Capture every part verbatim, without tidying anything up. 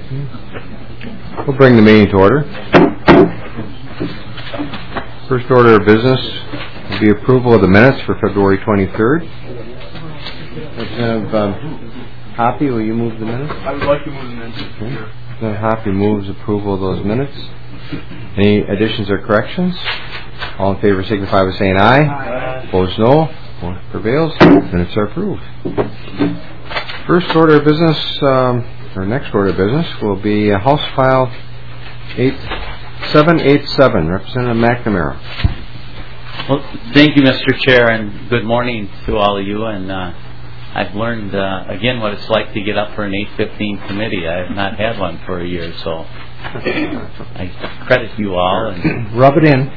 We'll bring the meeting to order. First order of business will be approval of the minutes for February twenty-third. Representative um, Hoppe, will you move the minutes? I would like to move the minutes. Okay. Sure. Representative Hoppe moves approval of those minutes. Any additions or corrections? All in favor signify by saying aye. Aye. Opposed, no. Motion prevails. Minutes are approved. First order of business, um, or next order of business, will be uh, House File eight seven eight seven. Representative McNamara. Well, thank you, Mister Chair, and good morning to all of you. And uh, I've learned uh, again what it's like to get up for an eight fifteen committee. I have not had one for a year, so I credit you all. And rub it in.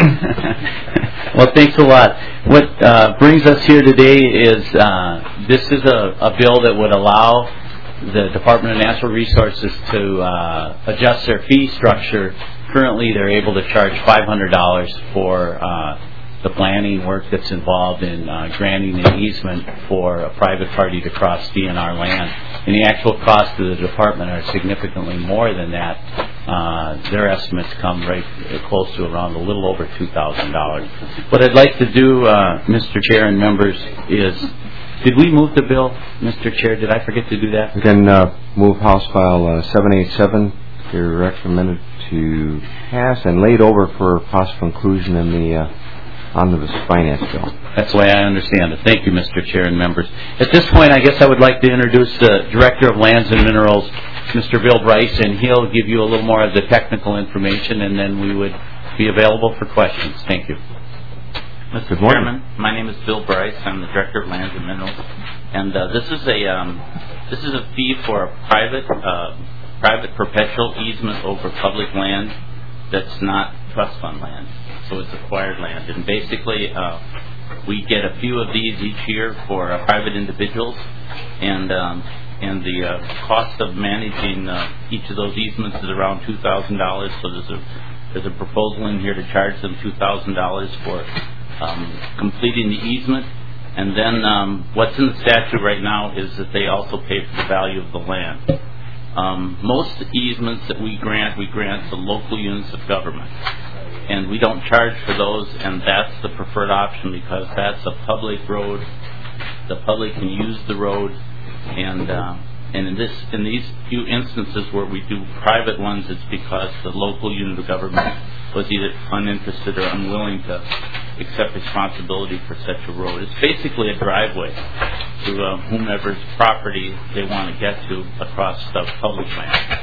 Well, thanks a lot. What uh, brings us here today is uh, this is a, a bill that would allow the Department of Natural Resources to uh, adjust their fee structure. Currently, they're able to charge five hundred dollars for uh, the planning work that's involved in uh, granting an easement for a private party to cross D N R land. And the actual cost to the department are significantly more than that. Uh, their estimates come right close to around a little over two thousand dollars. What I'd like to do, uh, Mister Chair and members, is, did we move the bill, Mister Chair? Did I forget to do that? We can uh, move House File uh, seven eight seven. You're recommended to pass and laid over for possible inclusion in the uh, Omnibus Finance Bill. That's the way I understand it. Thank you, Mister Chair and members. At this point, I guess I would like to introduce the Director of Lands and Minerals, Mister Bill Bryce, and he'll give you a little more of the technical information, and then we would be available for questions. Thank you. Mister Chairman, my name is Bill Bryce. I'm the Director of Lands and Minerals, and uh, this is a um, this is a fee for a private uh, private perpetual easement over public land that's not trust fund land. So it's acquired land, and basically uh, we get a few of these each year for uh, private individuals, and um, and the uh, cost of managing uh, each of those easements is around two thousand dollars. So there's a there's a proposal in here to charge them two thousand dollars for um, completing the easement, and then um, what's in the statute right now is that they also pay for the value of the land. Um, most easements that we grant, we grant to local units of government. And we don't charge for those, and that's the preferred option because that's a public road. The public can use the road, and uh, and in this in these few instances where we do private ones, it's because the local unit of government was either uninterested or unwilling to accept responsibility for such a road. It's basically a driveway to uh, whomever's property they want to get to across the public land.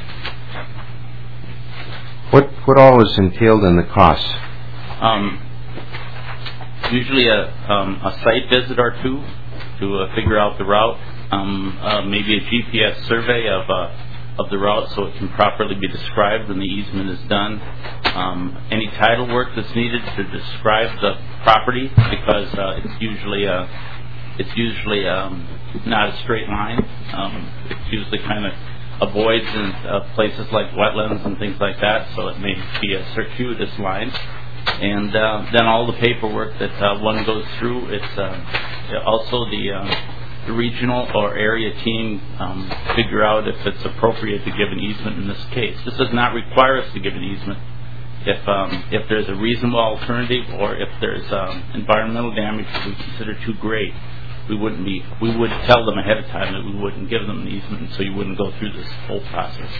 What what all is entailed in the costs? Um, usually a um, a site visit or two to uh, figure out the route. Um, uh, maybe a G P S survey of uh, of the route so it can properly be described when the easement is done. Um, any title work that's needed to describe the property because uh, it's usually a it's usually um, not a straight line. Um, it's usually kind of avoids in uh, places like wetlands and things like that, so it may be a circuitous line. And uh, then all the paperwork that uh, one goes through, it's uh, also the, uh, the regional or area team um, figure out if it's appropriate to give an easement in this case. This does not require us to give an easement. If um, if there's a reasonable alternative or if there's um, environmental damage that we consider too great, we wouldn't be. We would tell them ahead of time that we wouldn't give them an easement, so you wouldn't go through this whole process.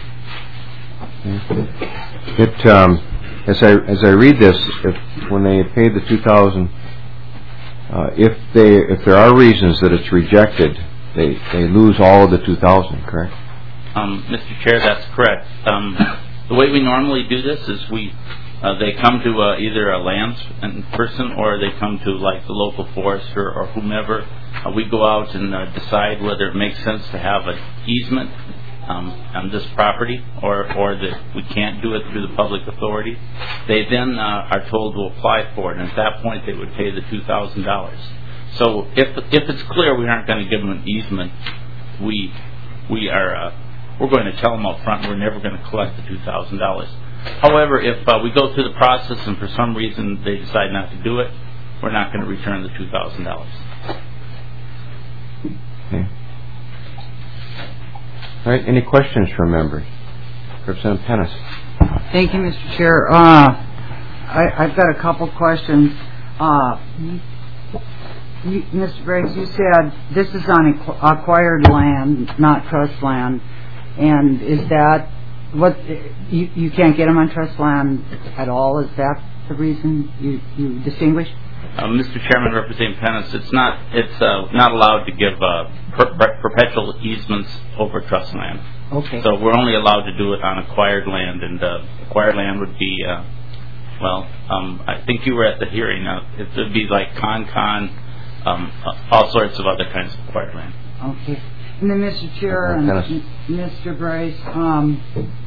It um, as I as I read this, if when they pay the two thousand, uh, if they if there are reasons that it's rejected, they they lose all of the two thousand. Correct? Um, Mister Chair, that's correct. Um, the way we normally do this is we. Uh, they come to uh, either a lands person or they come to like the local forester or whomever. Uh, we go out and uh, decide whether it makes sense to have an easement um, on this property or, or that we can't do it through the public authority. They then uh, are told to apply for it, and at that point they would pay the two thousand dollars. So if if it's clear we aren't going to give them an easement, we we are uh, we're going to tell them up front we're never going to collect the two thousand dollars. However, if uh, we go through the process and for some reason they decide not to do it, we're not going to return the two thousand dollars. Okay. All right, any questions from members? Representative Pennis. Thank you, Mister Chair. Uh, I, I've got a couple questions. Uh, you, Mister Briggs, you said this is on acqu- acquired land, not trust land. And is that what you, you can't get them on trust land at all? Is that the reason you, you distinguish? Uh, Mister Chairman, Representative Pennis, it's not it's uh, not allowed to give uh, per- per- perpetual easements over trust land. Okay. So we're only allowed to do it on acquired land, and uh, acquired land would be, uh, well, um, I think you were at the hearing. Uh, it would be like con-con, um, uh, all sorts of other kinds of acquired land. Okay. And then, Mister Chair and M- Mister Bryce, um,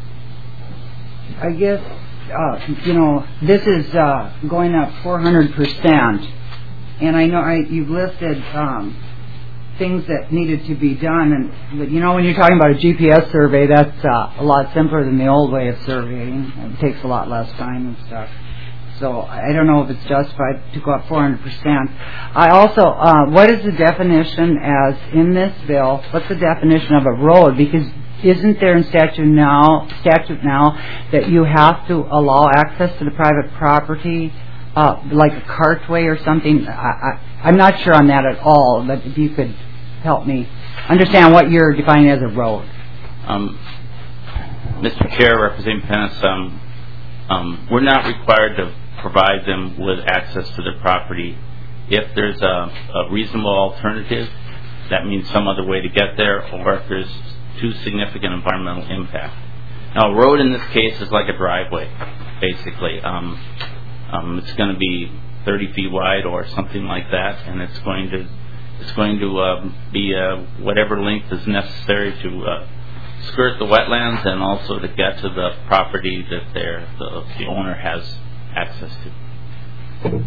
I guess, uh, you know, this is uh, going up four hundred percent. And I know I, you've listed um, things that needed to be done. And but, you know, when you're talking about a G P S survey, that's uh, a lot simpler than the old way of surveying. It takes a lot less time and stuff. So I don't know if it's justified to go up four hundred percent. I also, uh, what is the definition as in this bill? What's the definition of a road? Because isn't there in statute now, statute now that you have to allow access to the private property, uh, like a cartway or something? I, I, I'm not sure on that at all, but if you could help me understand what you're defining as a road. Um, Mister Chair, Representative Pennis, um, um, we're not required to provide them with access to their property. If there's a, a reasonable alternative, that means some other way to get there, or if there's too significant environmental impact. Now, a road in this case is like a driveway, basically. Um, um, it's going to be thirty feet wide or something like that, and it's going to it's going to um, be uh, whatever length is necessary to uh, skirt the wetlands and also to get to the property that they're, the, the owner has access to.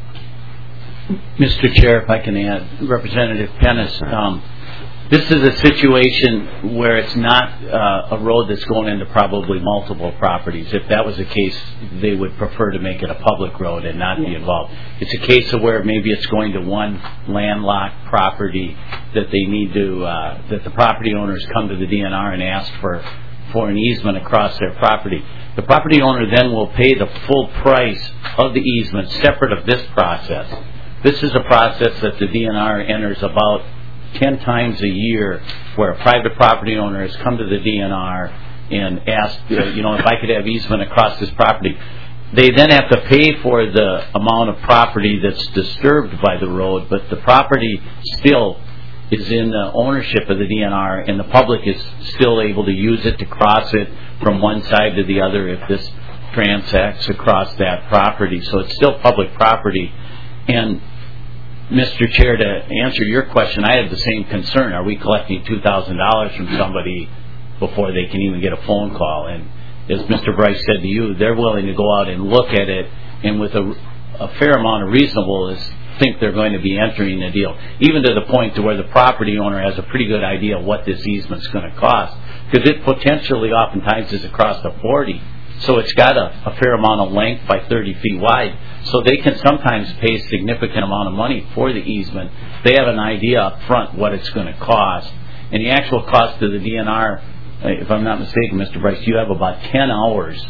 Mister Chair, if I can add, Representative Pennis, um, this is a situation where it's not uh, a road that's going into probably multiple properties. If that was the case, they would prefer to make it a public road and not be involved. It's a case of where maybe it's going to one landlocked property that they need to, uh, that the property owners come to the D N R and ask for, for an easement across their property. The property owner then will pay the full price of the easement separate of this process. This is a process that the D N R enters about ten times a year, where a private property owner has come to the D N R and asked, uh, you know, if I could have easement across this property. They then have to pay for the amount of property that's disturbed by the road, but the property still is in the ownership of the D N R, and the public is still able to use it to cross it from one side to the other if this transacts across that property. So it's still public property. And Mister Chair, to answer your question, I have the same concern. Are we collecting two thousand dollars from somebody before they can even get a phone call? And as Mister Bryce said to you, they're willing to go out and look at it, and with a, a fair amount of reasonableness, think they're going to be entering the deal, even to the point to where the property owner has a pretty good idea what this easement's going to cost, because it potentially oftentimes is across the forty. So it's got a, a fair amount of length by thirty feet wide. So they can sometimes pay a significant amount of money for the easement. They have an idea up front what it's going to cost. And the actual cost to the D N R, if I'm not mistaken, Mister Bryce, you have about ten hours.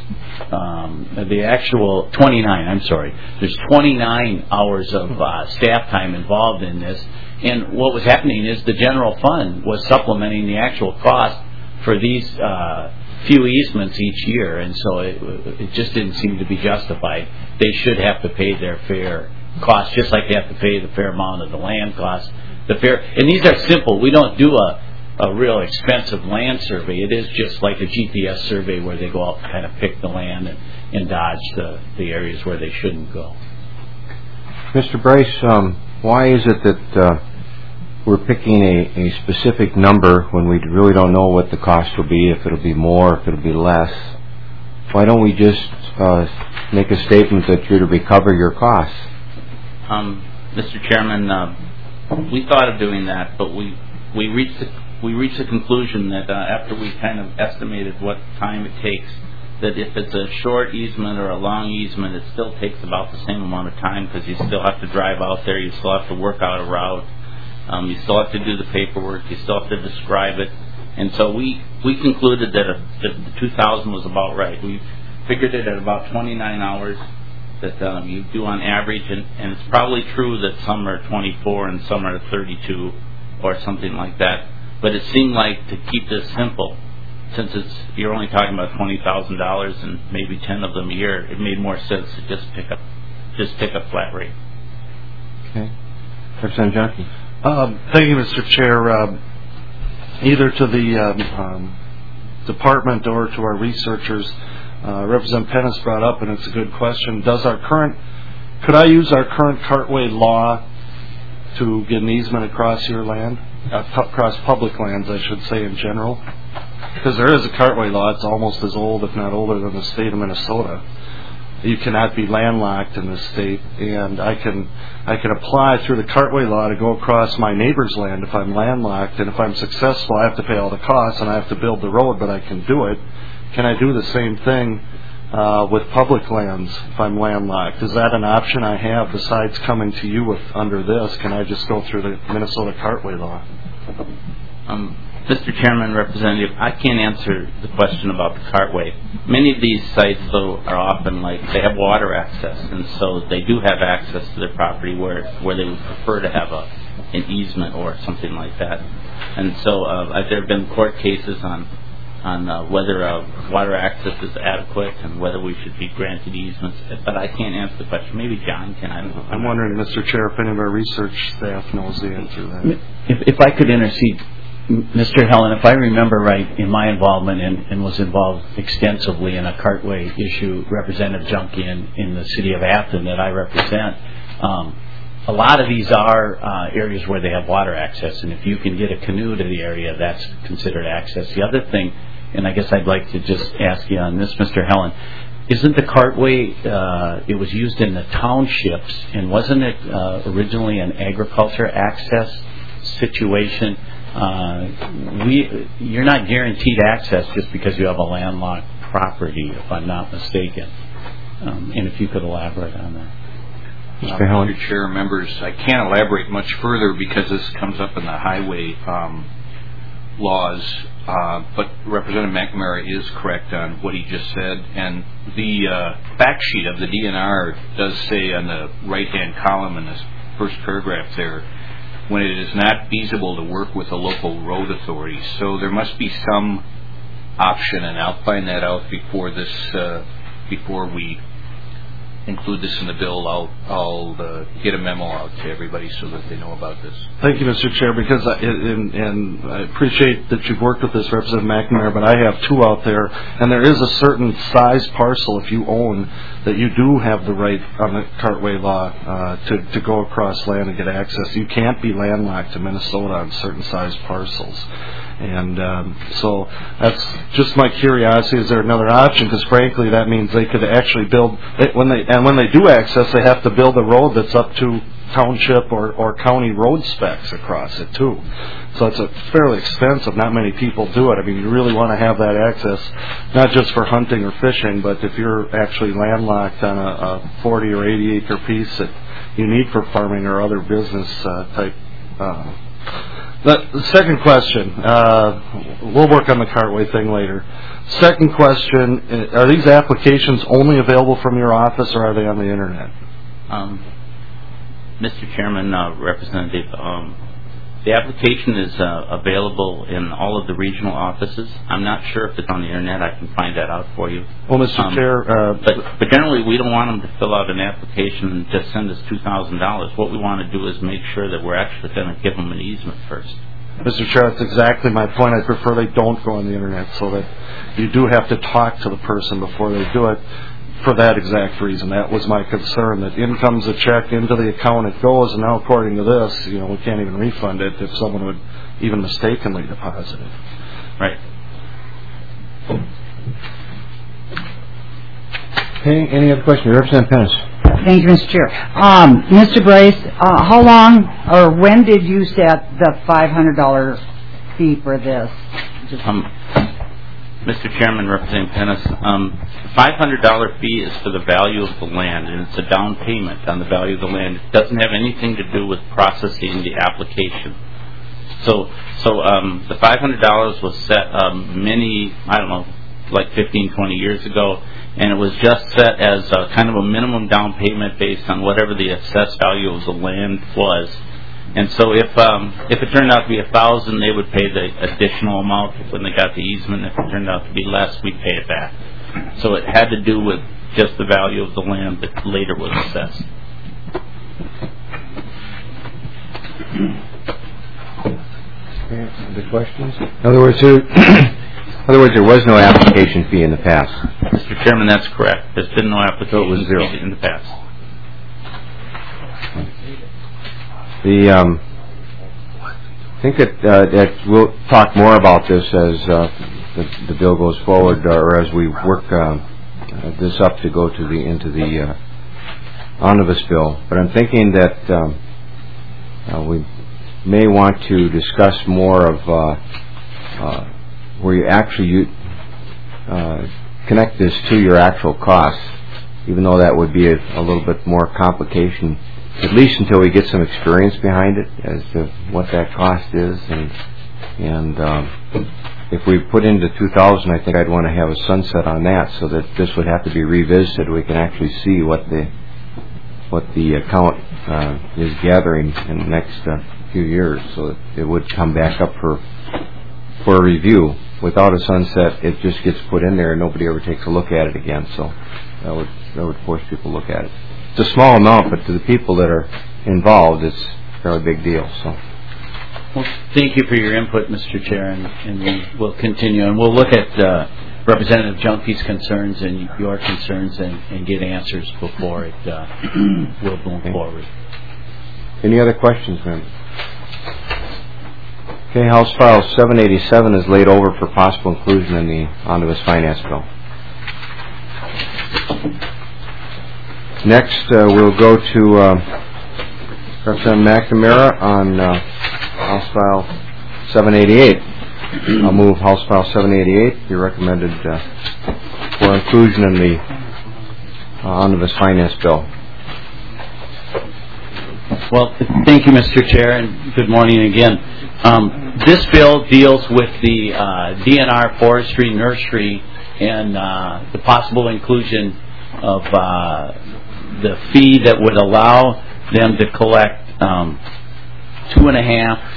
Um, the actual twenty-nine, I'm sorry. There's twenty-nine hours of uh, staff time involved in this. And what was happening is the general fund was supplementing the actual cost for these uh few easements each year, and so it, it just didn't seem to be justified. They should have to pay their fair cost, just like they have to pay the fair amount of the land cost. The fair, and these are simple. We don't do a, a real expensive land survey. It is just like a G P S survey where they go out and kind of pick the land and, and dodge the, the areas where they shouldn't go. Mister Bryce, um, why is it that uh, we're picking a, a specific number when we really don't know what the cost will be, if it'll be more, if it'll be less? Why don't we just uh, make a statement that you're to recover your costs? Um, Mister Chairman, uh, we thought of doing that, but we we reached the, we reached the conclusion that uh, after we kind of estimated what time it takes, that if it's a short easement or a long easement, it still takes about the same amount of time, because you still have to drive out there, you still have to work out a route. Um, you still have to do the paperwork. You still have to describe it. And so we, we concluded that, a, that the two thousand was about right. We figured it at about twenty-nine hours that um, you do on average, and, and it's probably true that some are twenty-four and some are thirty-two or something like that. But it seemed like to keep this simple, since it's you're only talking about twenty thousand dollars and maybe ten of them a year, it made more sense to just pick up just pick a flat rate. Okay, Representative Johnson. Um, thank you, Mister Chair. Um, either to the um, um, department or to our researchers, uh, Representative Pennis brought up, and it's a good question. Does our current could I use our current cartway law to get an easement across your land, uh, across public lands, I should say, in general? Because there is a cartway law. It's almost as old, if not older, than the state of Minnesota. You cannot be landlocked in this state, and I can I can apply through the cartway law to go across my neighbor's land if I'm landlocked, and if I'm successful, I have to pay all the costs and I have to build the road, but I can do it. Can I do the same thing uh, with public lands if I'm landlocked? Is that an option I have besides coming to you with under this? Can I just go through the Minnesota cartway law? Um, Mister Chairman, Representative, I can't answer the question about the cartway. Many of these sites, though, are often like they have water access, and so they do have access to their property where where they would prefer to have a an easement or something like that. And so uh, there have been court cases on on uh, whether uh, water access is adequate and whether we should be granted easements. But I can't answer the question. Maybe John can. I don't know. I'm wondering, Mister Chair, if any of our research staff knows the answer to that. If, if I could intercede, Mister Helen, if I remember right, in my involvement and, and was involved extensively in a cartway issue, Representative Junkie in, in the city of Afton that I represent, um, a lot of these are uh, areas where they have water access, and if you can get a canoe to the area, that's considered access. The other thing, and I guess I'd like to just ask you on this, Mister Helen, isn't the cartway, uh, it was used in the townships, and wasn't it uh, originally an agriculture access situation? Uh, we, you're not guaranteed access just because you have a landlocked property, if I'm not mistaken. Um, and if you could elaborate on that. Mister Uh, Mister Chair, members, I can't elaborate much further because this comes up in the highway um, laws. Uh, but Representative McNamara is correct on what he just said. And the uh, fact sheet of the D N R does say on the right-hand column in this first paragraph there, when it is not feasible to work with a local road authority. So there must be some option, and I'll find that out before this, uh, before we include this in the bill. I'll, I'll uh, get a memo out to everybody so that they know about this. Thank you, Mister Chair, because I, and, and I appreciate that you've worked with this, Representative McNamara, but I have two out there, and there is a certain size parcel, if you own, that you do have the right on the cartway law uh, to, to go across land and get access. You can't be landlocked to Minnesota on certain size parcels. And um, so that's just my curiosity. Is there another option? Because frankly, that means they could actually build when they and when they do access, they have to build a road that's up to township or, or county road specs across it too. So it's a fairly expensive. Not many people do it. I mean, you really want to have that access, not just for hunting or fishing, but if you're actually landlocked on a, a forty or eighty acre piece that you need for farming or other business uh, type. Uh, The second question, uh, we'll work on the cartway thing later. Second question, are these applications only available from your office or are they on the Internet? Um, Mister Chairman, uh, Representative, um, the application is uh, available in all of the regional offices. I'm not sure if it's on the Internet. I can find that out for you. Well, Mister Um, Chair... Uh, but, but generally, we don't want them to fill out an application and just send us two thousand dollars. What we want to do is make sure that we're actually going to give them an easement first. Mister Chair, that's exactly my point. I prefer they don't go on the Internet so that you do have to talk to the person before they do it for that exact reason. That was my concern, that in comes a check into the account, it goes, and now according to this, you know, we can't even refund it if someone would even mistakenly deposit it. Right. Okay, any other questions? Representative Pennis. Thank you, Mister Chair. Um, Mister Bryce, uh, how long or when did you set the five hundred dollars fee for this? Just Um, Mister Chairman, Representative Pennis, um, the five hundred dollars fee is for the value of the land, and it's a down payment on the value of the land. It doesn't have anything to do with processing the application. So, so um, the five hundred dollars was set um, many, I don't know, like fifteen, twenty years ago, and it was just set as a, kind of a minimum down payment based on whatever the assessed value of the land was. And so, if um, if it turned out to be a thousand, they would pay the additional amount when they got the easement. If it turned out to be less, we'd pay it back. So it had to do with just the value of the land that later was assessed. Okay, other questions? In other words, there, in other words, there was no application fee in the past. Mister Chairman, that's correct. There's been no application was zero. fee in the past. The um, I think that uh, that we'll talk more about this as uh, the, the bill goes forward, or as we work uh, uh, this up to go to the into the uh, omnibus bill. But I'm thinking that um, uh, we may want to discuss more of uh, uh, where you actually you, uh, connect this to your actual costs, even though that would be a, a little bit more complication, at least until we get some experience behind it as to what that cost is. And and um, if we put into two thousand, I think I'd want to have a sunset on that, so that this would have to be revisited. We can actually see what the what the account uh, is gathering in the next uh, few years, so that it would come back up for for a review. Without a sunset, it just gets put in there and nobody ever takes a look at it again. So that would that would force people to look at it. It's a small amount, but to the people that are involved, it's a fairly big deal. So, well, thank you for your input, Mister Chair, and, and we will continue, and we'll look at uh, Representative Junke's concerns and your concerns, and, and get answers before it uh, will move okay. forward. Any other questions, members? Okay, House File seven eighty-seven is laid over for possible inclusion in the Omnibus Finance Bill. Next, uh, we'll go to uh, Representative McNamara on uh, House File seven eighty-eight. I'll move House File seven eighty-eight, be recommended uh, for inclusion in the uh, Omnibus Finance Bill. Well, thank you, Mister Chair, and good morning again. Um, this bill deals with the uh, D N R forestry nursery and uh, the possible inclusion of uh, the fee that would allow them to collect um, two and a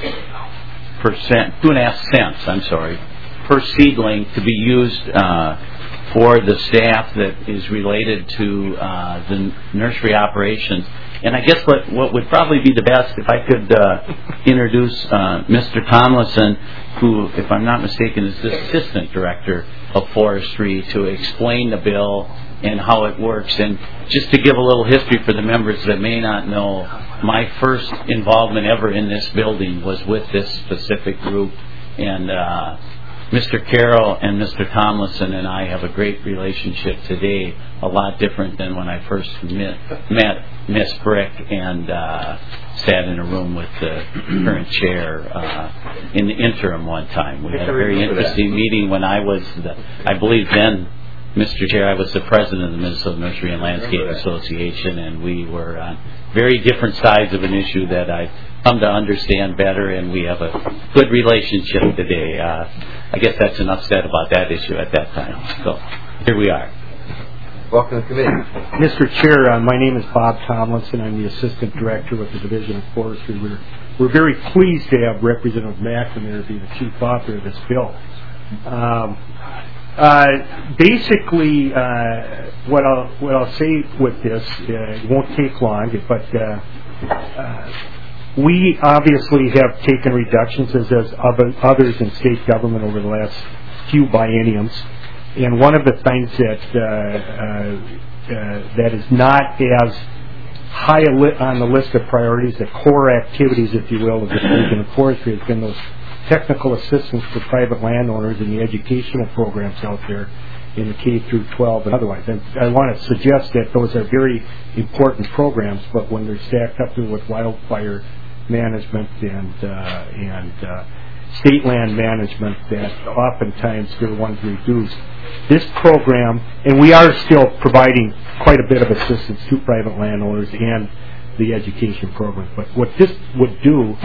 half percent, two and a half cents, I'm sorry, per seedling to be used uh, for the staff that is related to uh, the nursery operations. And I guess what, what would probably be the best, if I could uh, introduce uh, Mister Tomlinson, who, if I'm not mistaken, is the Assistant Director of Forestry, to explain the bill and how it works. And just to give a little history for the members that may not know, my first involvement ever in this building was with this specific group. And uh, Mister Carroll and Mister Tomlinson and I have a great relationship today, a lot different than when I first met, met Miss Brick and uh, sat in a room with the current chair uh, in the interim one time. We had a very interesting meeting when I was, the, I believe then, Mister Chair, I was the president of the Minnesota Nursery and Landscape Association, and we were on very different sides of an issue that I've come to understand better, and we have a good relationship today. Uh, I guess that's enough said about that issue at that time. So here we are. Welcome to the committee. Mister Chair, uh, my name is Bob Tomlinson. I'm the Assistant Director with the Division of Forestry. We're, we're very pleased to have Representative McNamara be the chief author of this bill. Um, uh, basically, uh, what I'll what I'll say with this, uh, it won't take long, but uh, uh, we obviously have taken reductions as, as other, others in state government over the last few bienniums. And one of the things that uh, uh, uh, that is not as high a li- on the list of priorities, the core activities, if you will, of the Division of Forestry has been those technical assistance for private landowners and the educational programs out there in the K through twelve and otherwise. And I want to suggest that those are very important programs, but when they're stacked up with wildfire management and uh, and uh, state land management, that oftentimes they're ones reduced. This program, and we are still providing quite a bit of assistance to private landowners and the education program, but what this would do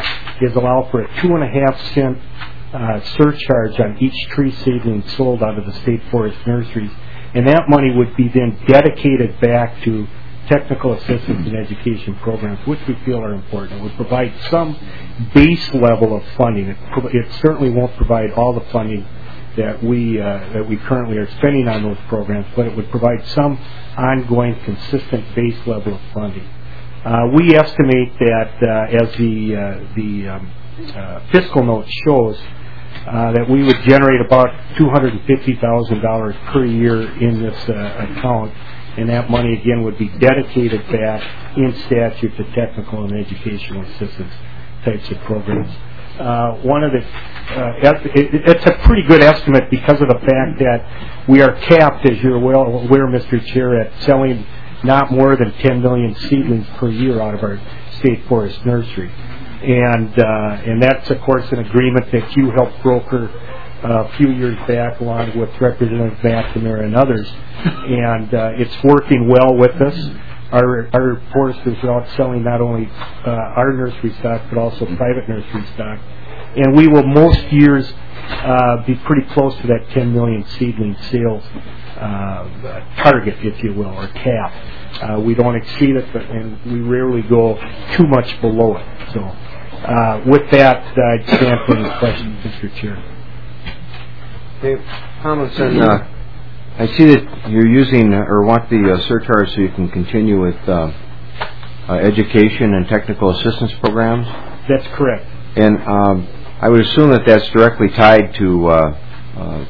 is allow for a two and a half cent uh, surcharge on each tree seedling sold out of the state forest nurseries, and that money would be then dedicated back to technical assistance and education programs, which we feel are important. It would provide some base level of funding. It, it certainly won't provide all the funding that we uh, that we currently are spending on those programs, but it would provide some ongoing, consistent base level of funding. Uh, we estimate that, uh, as the uh, the um, uh, fiscal note shows, uh, that we would generate about two hundred fifty thousand dollars per year in this uh, account, and that money again would be dedicated back in statute to technical and educational assistance types of programs. Uh, one of the, uh, it, it's a pretty good estimate because of the fact that we are capped, as you're well aware, Mister Chair, at selling not more than ten million seedlings per year out of our state forest nursery. And, uh, and that's, of course, an agreement that you helped broker uh, a few years back along with Representative McNamara and others. And uh, it's working well with us. Our, our foresters are out selling not only uh, our nursery stock, but also private nursery stock. And we will most years uh, be pretty close to that ten million seedling sales uh, target, if you will, or cap. Uh, we don't exceed it, but, and we rarely go too much below it. So uh, with that, I'd stand for any questions, Mister Chair. Dave Tomlinson, uh, I see that you're using uh, or want the uh, surcharge so you can continue with uh, uh, education and technical assistance programs? That's correct. And um, I would assume that that's directly tied to uh, uh,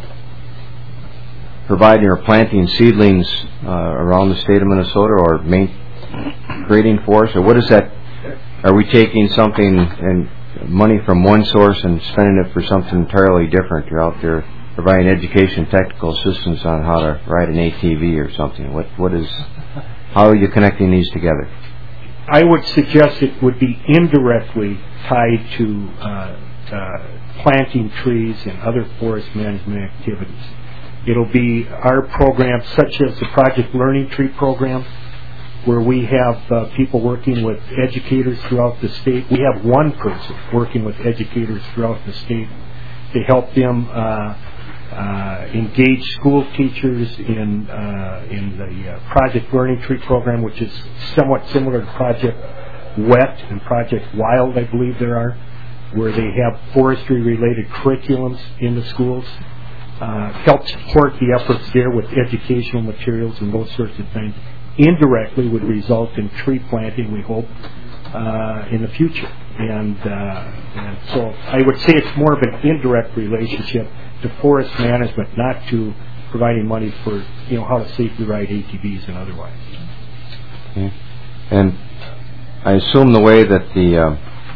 providing or planting seedlings uh, around the state of Minnesota, or main, creating forests, or what is that? Are we taking something and money from one source and spending it for something entirely different? You're out there providing education, technical assistance on how to ride an A T V or something. What what is? How are you connecting these together? I would suggest it would be indirectly tied to uh, uh, planting trees and other forest management activities. It'll be our programs, such as the Project Learning Tree program, where we have uh, people working with educators throughout the state. We have one person working with educators throughout the state to help them uh, uh, engage school teachers in uh, in the uh, Project Learning Tree program, which is somewhat similar to Project Wet and Project Wild, I believe there are, where they have forestry-related curriculums in the schools. Uh, help support the efforts there with educational materials and those sorts of things. Indirectly would result in tree planting, we hope, uh, in the future. And, uh, and so I would say it's more of an indirect relationship to forest management, not to providing money for, you know, how to safely ride A T Vs and otherwise. Okay. And I assume the way that the uh,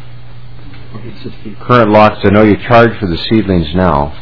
current lots, I know you charge for the seedlings now.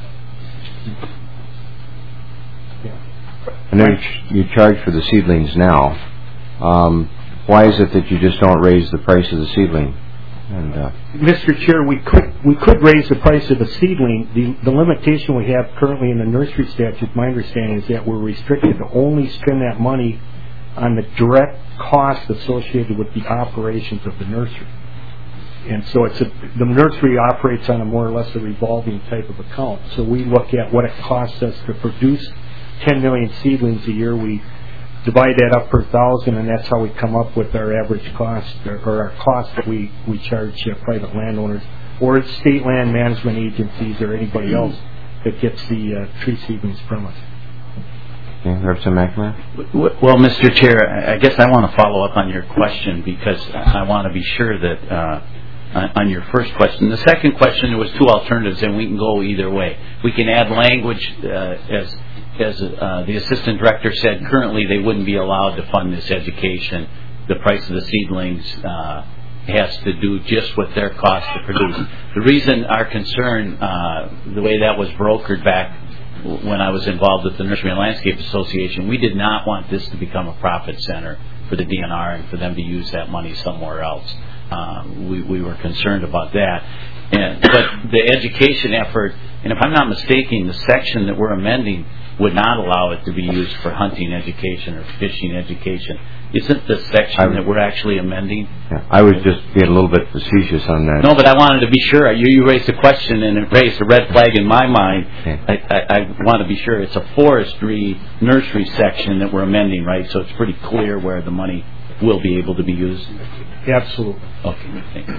I know you, you charge for the seedlings now. Um, why is it that you just don't raise the price of the seedling? And, uh, Mister Chair, we could we could raise the price of the seedling. The, the limitation we have currently in the nursery statute, my understanding, is that we're restricted to only spend that money on the direct costs associated with the operations of the nursery. And so it's a, the nursery operates on a more or less a revolving type of account. So we look at what it costs us to produce ten million seedlings a year. We divide that up per thousand, and that's how we come up with our average cost, or, or our cost that we, we charge uh, private landowners or state land management agencies or anybody else that gets the uh, tree seedlings from us. Okay, Representative McNamara? Well, Mister Chair, I guess I want to follow up on your question because I want to be sure that uh, on your first question. The second question, there was two alternatives, and we can go either way. We can add language uh, as as uh, the assistant director said. Currently, they wouldn't be allowed to fund this education. The price of the seedlings uh, has to do just with their cost to produce. The reason our concern, uh, the way that was brokered back when I was involved with the Nursery and Landscape Association, we did not want this to become a profit center for the D N R and for them to use that money somewhere else. Uh, we, we were concerned about that. And, but the education effort, and if I'm not mistaken, the section that we're amending would not allow it to be used for hunting education or fishing education. Isn't the section I, that we're actually amending? Yeah, I was just being a little bit facetious on that. No, but I wanted to be sure. You, you raised a question and it raised a red flag in my mind. Okay. I, I, I want to be sure. It's a forestry nursery section that we're amending, right? So it's pretty clear where the money will be able to be used. Absolutely. Okay, thank you.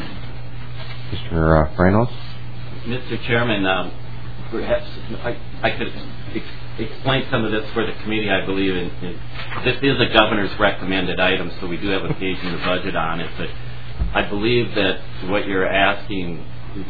Mister Uh, Reynolds? Mister Chairman, um, perhaps I, I could ex- explain some of this for the committee, I believe. In, in, this is a governor's recommended item, so we do have occasion to budget on it. But I believe that what you're asking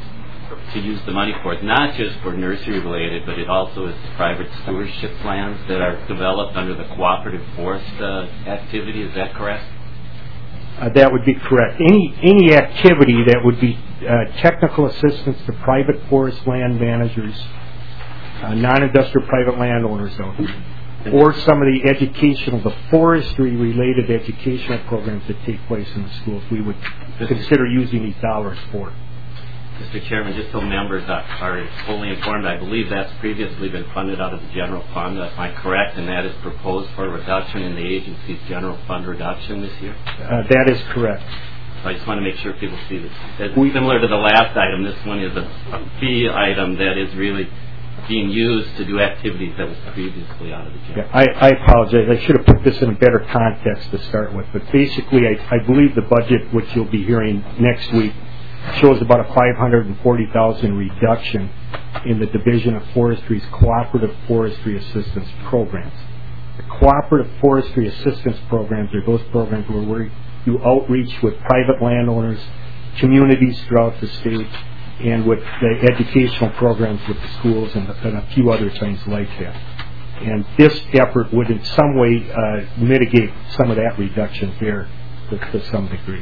to use the money for is not just for nursery related, but it also is private stewardship plans that are developed under the cooperative forest uh, activity. Is that correct? Uh, that would be correct. Any any activity that would be uh, technical assistance to private forest land managers, uh, non-industrial private landowners, out there, or some of the educational, the forestry-related educational programs that take place in the schools, we would consider using these dollars for. Mister Chairman, just so members are fully informed, I believe that's previously been funded out of the general fund. Am I correct? And that is proposed for a reduction in the agency's general fund reduction this year? Uh, that is correct. So I just want to make sure people see this. As similar to the last item, this one is a, a fee item that is really being used to do activities that was previously out of the general. Yeah, I, I apologize. I should have put this in a better context to start with. But basically, I, I believe the budget, which you'll be hearing next week, shows about a five hundred forty thousand dollars reduction in the Division of Forestry's Cooperative Forestry Assistance Programs. The Cooperative Forestry Assistance Programs are those programs where you outreach with private landowners, communities throughout the state, and with the educational programs with the schools and, and a few other things like that. And this effort would in some way uh, mitigate some of that reduction here to, to some degree.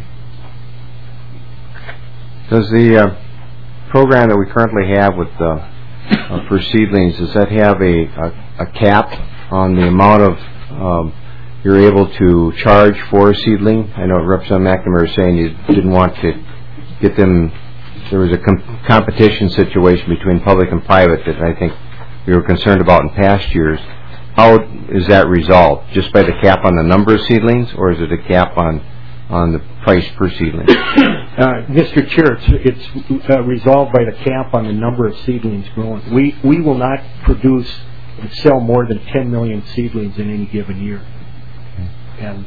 Does the uh, program that we currently have with uh, uh, for seedlings, does that have a, a, a cap on the amount of um, you're able to charge for a seedling? I know Representative McNamara is saying you didn't want to get them. There was a com- competition situation between public and private that I think we were concerned about in past years. How is that resolved? Just by the cap on the number of seedlings, or is it a cap on on the price per seedling? Uh, Mister Chair, it's, it's uh, resolved by the cap on the number of seedlings grown. We we will not produce and sell more than ten million seedlings in any given year. And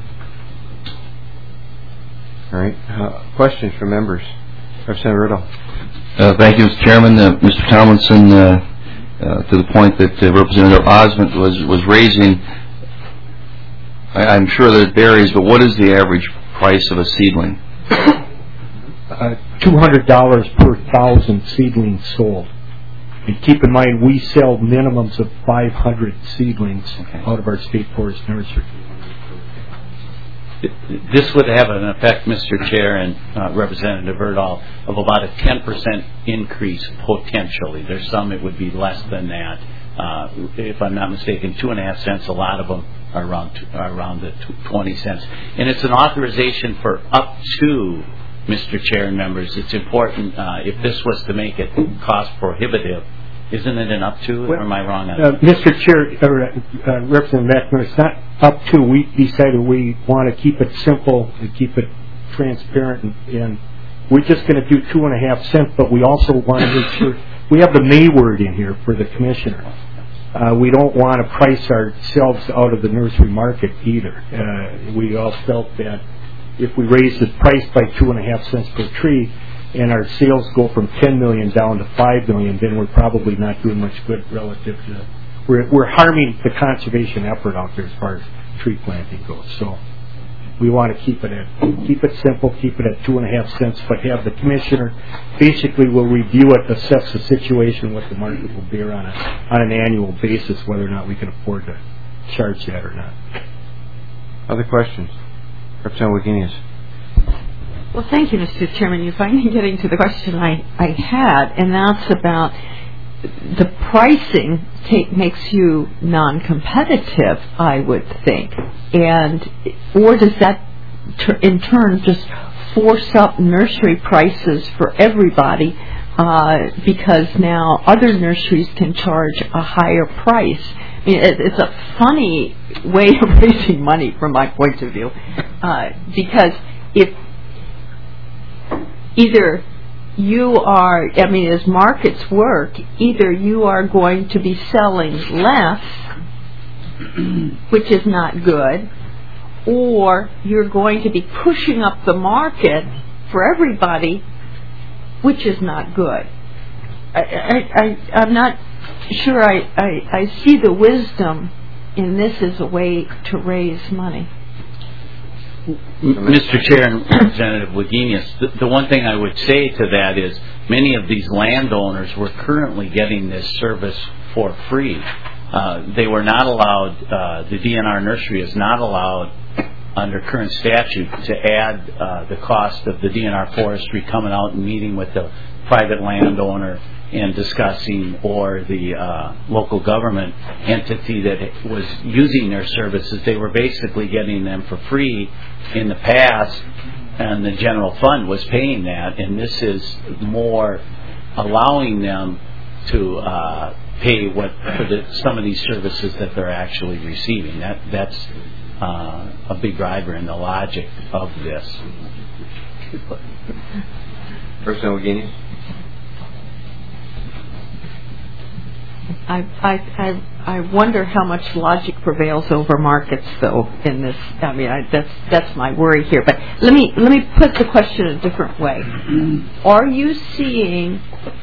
all right, uh, questions from members. Representative Riddle. Uh, thank you, Mister Chairman. Uh, Mister Tomlinson, uh, uh, to the point that uh, Representative Osment was was raising, I, I'm sure that it varies, but what is the average price of a seedling? Uh, two hundred dollars per thousand seedlings sold. And keep in mind, we sell minimums of five hundred seedlings okay. out of our state forest nursery. This would have an effect, Mister Chair and uh, Representative Erdahl, of about a ten percent increase potentially. There's some it would be less than that. Uh, if I'm not mistaken, two and a half cents. A lot of them are around two, are around the twenty cents, and it's an authorization for up to. Mister Chair and members, it's important. Uh, if this was to make it cost prohibitive, isn't it an up to? Well, or am I wrong on uh, that? Mister Chair, uh, uh, Representative McNamara, it's not up to. We decided we want to keep it simple and keep it transparent, and, and we're just going to do two and a half cents. But we also want to make sure we have the May word in here for the commissioner. Uh, we don't want to price ourselves out of the nursery market either. Uh, we all felt that if we raise the price by two and a half cents per tree, and our sales go from ten million down to five million, then we're probably not doing much good relative to. We're we're harming the conservation effort out there as far as tree planting goes. So we want to keep it at keep it simple, keep it at two and a half cents, but have the commissioner basically will review it, assess the situation, what the market will bear on a on an annual basis, whether or not we can afford to charge that or not. Other questions? Representative Wagenius. Well, thank you, Mister Chairman. You're finally getting to the question I, I had, and that's about the pricing take, makes you non-competitive, I would think. And or does that ter- in turn just force up nursery prices for everybody uh, because now other nurseries can charge a higher price? mean, it, it's a funny way of raising money from my point of view, uh, because if either you are, I mean, as markets work, either you are going to be selling less, which is not good, or you're going to be pushing up the market for everybody, which is not good. I, I, I, I'm not sure I, I, I see the wisdom in this as a way to raise money. Mister Chair and Representative Wagenius, the, the one thing I would say to that is many of these landowners were currently getting this service for free. Uh, they were not allowed, uh, the D N R nursery is not allowed under current statute to add uh, the cost of the D N R forestry coming out and meeting with the private landowner and discussing, or the uh, local government entity that was using their services. They were basically getting them for free in the past, and the general fund was paying that, and this is more allowing them to uh, pay what for the, some of these services that they're actually receiving. That that's uh, a big driver in the logic of this. Representative Wagenius? I, I I I wonder how much logic prevails over markets, though. In this, I mean, I, that's that's my worry here. But let me let me put the question a different way. Are you seeing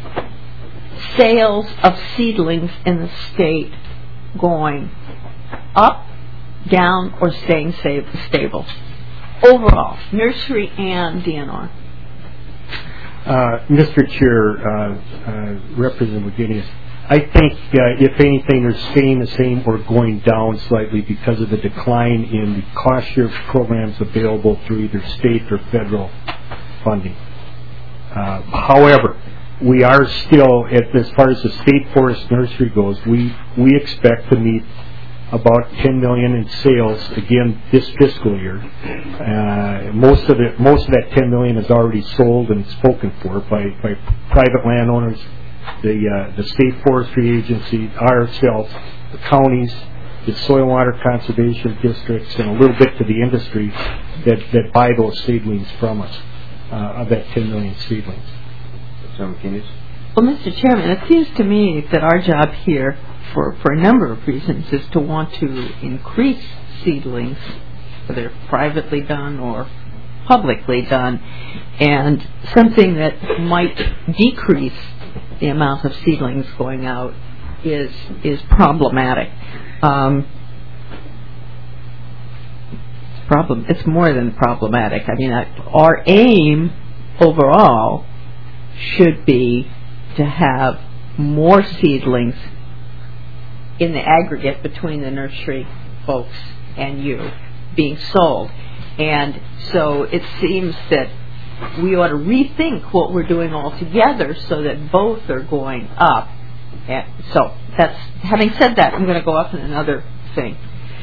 sales of seedlings in the state going up, down, or staying stable overall, nursery and D N R? Uh, Mister Chair, uh, uh, Representative Wagenius, I think, uh, if anything, they're staying the same or going down slightly because of the decline in the cost share programs available through either state or federal funding. Uh, however, we are still, at, as far as the state forest nursery goes, we, we expect to meet about ten million dollars in sales again this fiscal year. Uh, most of it, most of that ten million dollars is already sold and spoken for by, by private landowners, the uh, the state forestry agency, ourselves, the counties, the soil and water conservation districts, and a little bit to the industry that, that buy those seedlings from us, uh, of that ten million seedlings. Well, Mister Chairman, it seems to me that our job here, for, for a number of reasons, is to want to increase seedlings, whether privately done or publicly done, and something that might decrease the amount of seedlings going out is is problematic. Um, problem. It's more than problematic. I mean, I, our aim overall should be to have more seedlings in the aggregate between the nursery folks and you being sold. And so it seems that we ought to rethink what we're doing altogether so that both are going up. And so that's, having said that, I'm going to go off on another thing.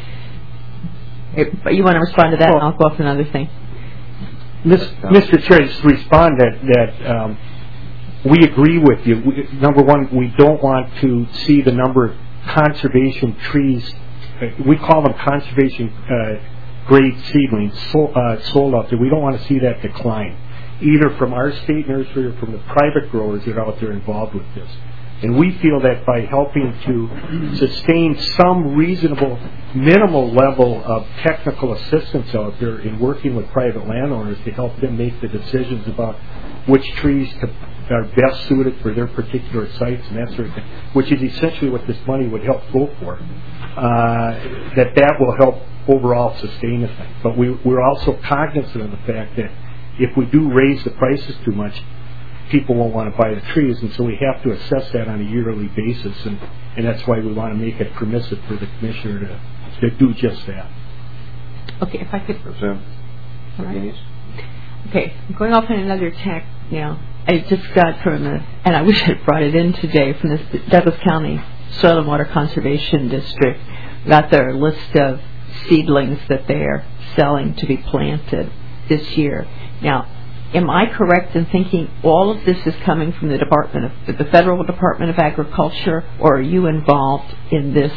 But you want to respond to that, well, and I'll go off on another thing. Mister Chair, just to respond that, that um, we agree with you. We, number one, we don't want to see the number of conservation trees, uh, we call them conservation uh, grade seedlings, so, uh, sold out there. We don't want to see that decline, either from our state nursery or from the private growers that are out there involved with this. And we feel that by helping to sustain some reasonable, minimal level of technical assistance out there in working with private landowners to help them make the decisions about which trees to, are best suited for their particular sites and that sort of thing, which is essentially what this money would help go for, uh, that that will help overall sustain the thing. But we, we're also cognizant of the fact that if we do raise the prices too much, people won't want to buy the trees, and so we have to assess that on a yearly basis, and, and that's why we want to make it permissive for the commissioner to, to do just that. Okay, if I could... Right. Okay, going off on another tack now. I just got from the, and I wish I'd brought it in today, from the Douglas County Soil and Water Conservation District, got their list of seedlings that they're selling to be planted this year. Now, am I correct in thinking all of this is coming from the Department of the Federal Department of Agriculture, or are you involved in this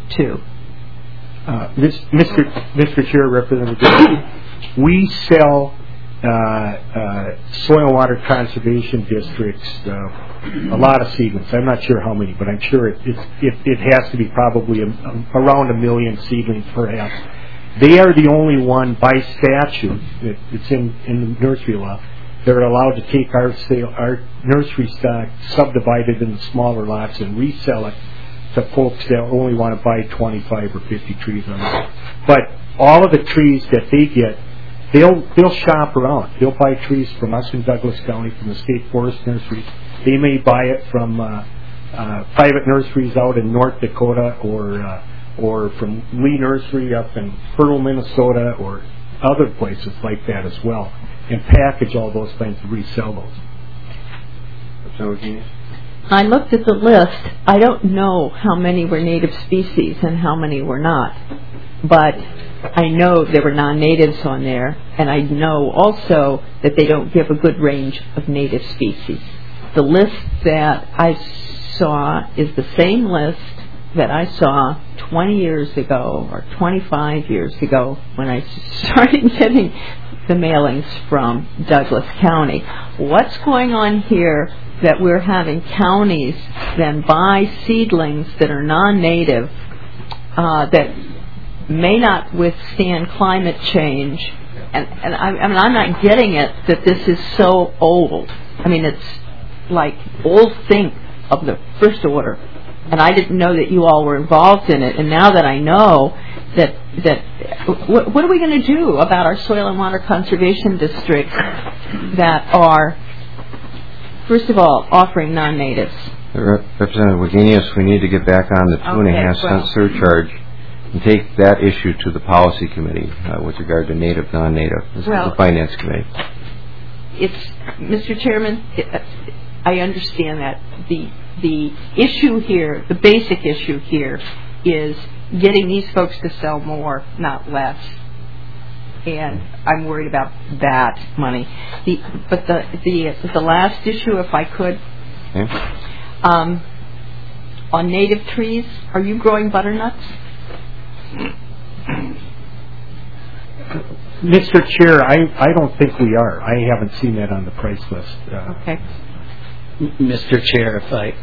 to? Uh, this, Mister Mister Chair, Representative, we sell uh, uh, soil and water conservation districts uh, a lot of seedlings. I'm not sure how many, but I'm sure it it, it, it has to be probably a, a, around a million seedlings perhaps. They are the only one by statute, it, it's in, in the nursery law, they're allowed to take our sale, our nursery stock, subdivide it into smaller lots, and resell it to folks that only want to buy twenty-five or fifty trees on it. But all of the trees that they get, they'll they'll shop around. They'll buy trees from us in Douglas County, from the State Forest Nurseries. They may buy it from uh, uh, private nurseries out in North Dakota, or uh, or from Lee Nursery up in Fertile, Minnesota, or other places like that as well, and package all those things and resell those. I looked at the list. I don't know how many were native species and how many were not, but I know there were non-natives on there, and I know also that they don't give a good range of native species. The list that I saw is the same list that I saw twenty years ago or twenty-five years ago when I started getting the mailings from Douglas County. What's going on here that we're having counties then buy seedlings that are non-native, uh, that may not withstand climate change, and, and I, I mean, I'm not getting it that this is so old. I mean, it's like old think of the first order, and I didn't know that you all were involved in it, and now that I know that, that what, what are we going to do about our soil and water conservation districts that are, first of all, offering non-natives? Representative Wagenius, we need to get back on the two and a Okay, half well. cent surcharge and take that issue to the policy committee uh, with regard to native, non-native. This Well, is the finance committee. It's, Mister Chairman, it, I understand that. The, the issue here, the basic issue here, is getting these folks to sell more, not less. And I'm worried about that money. The, but the, the, the last issue, if I could, Okay. um, on native trees, are you growing butternuts? Mister Chair, I, I don't think we are. I haven't seen that on the price list. Uh, Okay. Mister Chair, if I,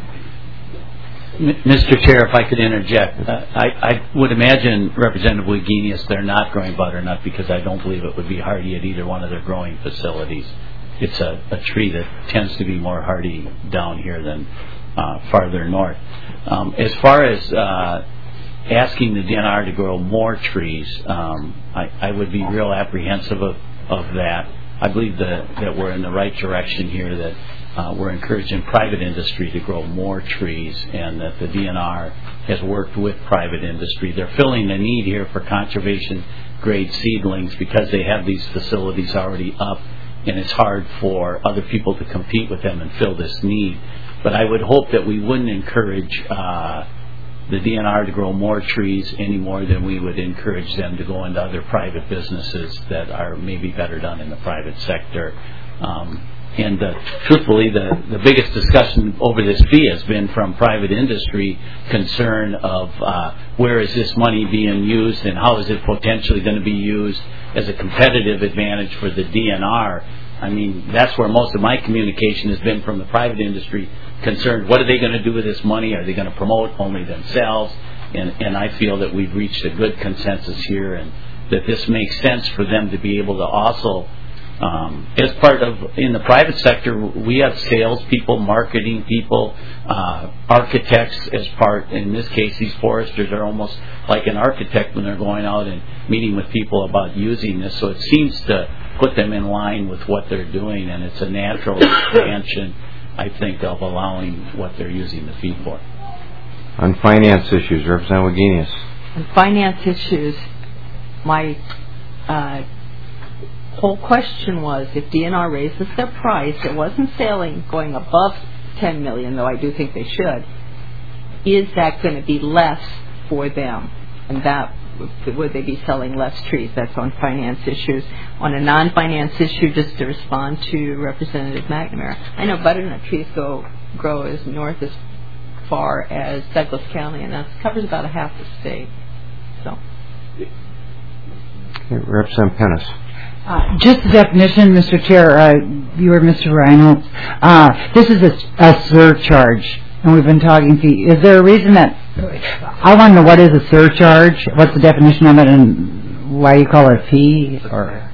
M- Mister Chair, if I could interject, uh, I, I would imagine Representative Wagenius, they're not growing butternut because I don't believe it would be hardy at either one of their growing facilities. It's a, a tree that tends to be more hardy down here than uh, farther north. Um, as far as uh, asking the D N R to grow more trees, um, I, I would be real apprehensive of, of that. I believe that, that we're in the right direction here, that uh, we're encouraging private industry to grow more trees, and that the D N R has worked with private industry. They're filling the need here for conservation grade seedlings because they have these facilities already up, and it's hard for other people to compete with them and fill this need. But I would hope that we wouldn't encourage uh, the D N R to grow more trees any more than we would encourage them to go into other private businesses that are maybe better done in the private sector. Um, and uh, truthfully, the, the biggest discussion over this fee has been from private industry concern of uh, where is this money being used and how is it potentially going to be used as a competitive advantage for the D N R. I mean, that's where most of my communication has been from the private industry concerned. What are they going to do with this money? Are they going to promote only themselves? And, and I feel that we've reached a good consensus here, and that this makes sense for them to be able to also, um, as part of, in the private sector, we have salespeople, marketing people, uh, architects as part, in this case, these foresters are almost like an architect when they're going out and meeting with people about using this. So it seems to put them in line with what they're doing, and it's a natural expansion, I think, of allowing what they're using the fee for. On finance issues, Representative Wagenius. On finance issues, my uh, whole question was, if D N R raises their price, it wasn't selling going above ten million dollars, though I do think they should, is that going to be less for them? And that, would they be selling less trees? That's on finance issues. On a non-finance issue, just to respond to Representative McNamara, I know butternut trees go grow as north as far as Douglas County, and that covers about a half the state. So, okay, Representative Pennis. Uh, just the definition, Mister Chair, uh, you or Mister Reynolds, uh, this is a, a surcharge, and we've been talking fee. Is there a reason that, I want to know what is a surcharge, what's the definition of it, and why you call it a fee? Or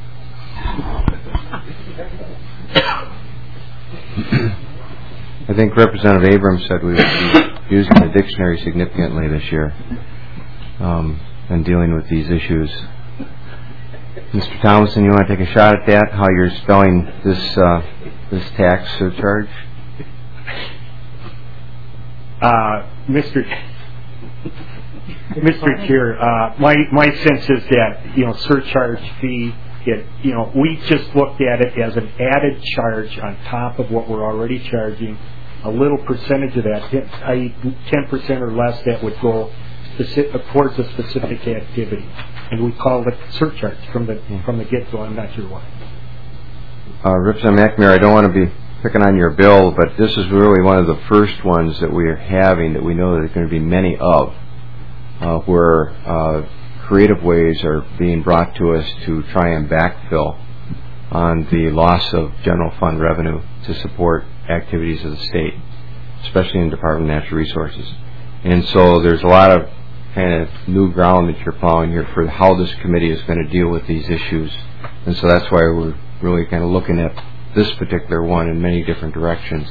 I think Representative Abrams said we would be using the dictionary significantly this year um, and dealing with these issues. Mister Thomason, you want to take a shot at that, how you're spelling this uh, this tax surcharge? Uh, Mister Mister Chair, uh, my my sense is that, you know, surcharge fee, it, you know, we just looked at it as an added charge on top of what we're already charging. A little percentage of that, that is ten percent or less, that would go specific, towards a specific activity, and we called it surcharge from the from the get-go. I'm not sure why. Uh, Representative McNamara, I don't want to be picking on your bill, but this is really one of the first ones that we are having that we know that there's going to be many of, uh, where uh, creative ways are being brought to us to try and backfill on the loss of general fund revenue to support activities of the state, especially in the Department of Natural Resources. And so there's a lot of kind of new ground that you're plowing here for how this committee is going to deal with these issues. And so that's why we're really kind of looking at this particular one in many different directions.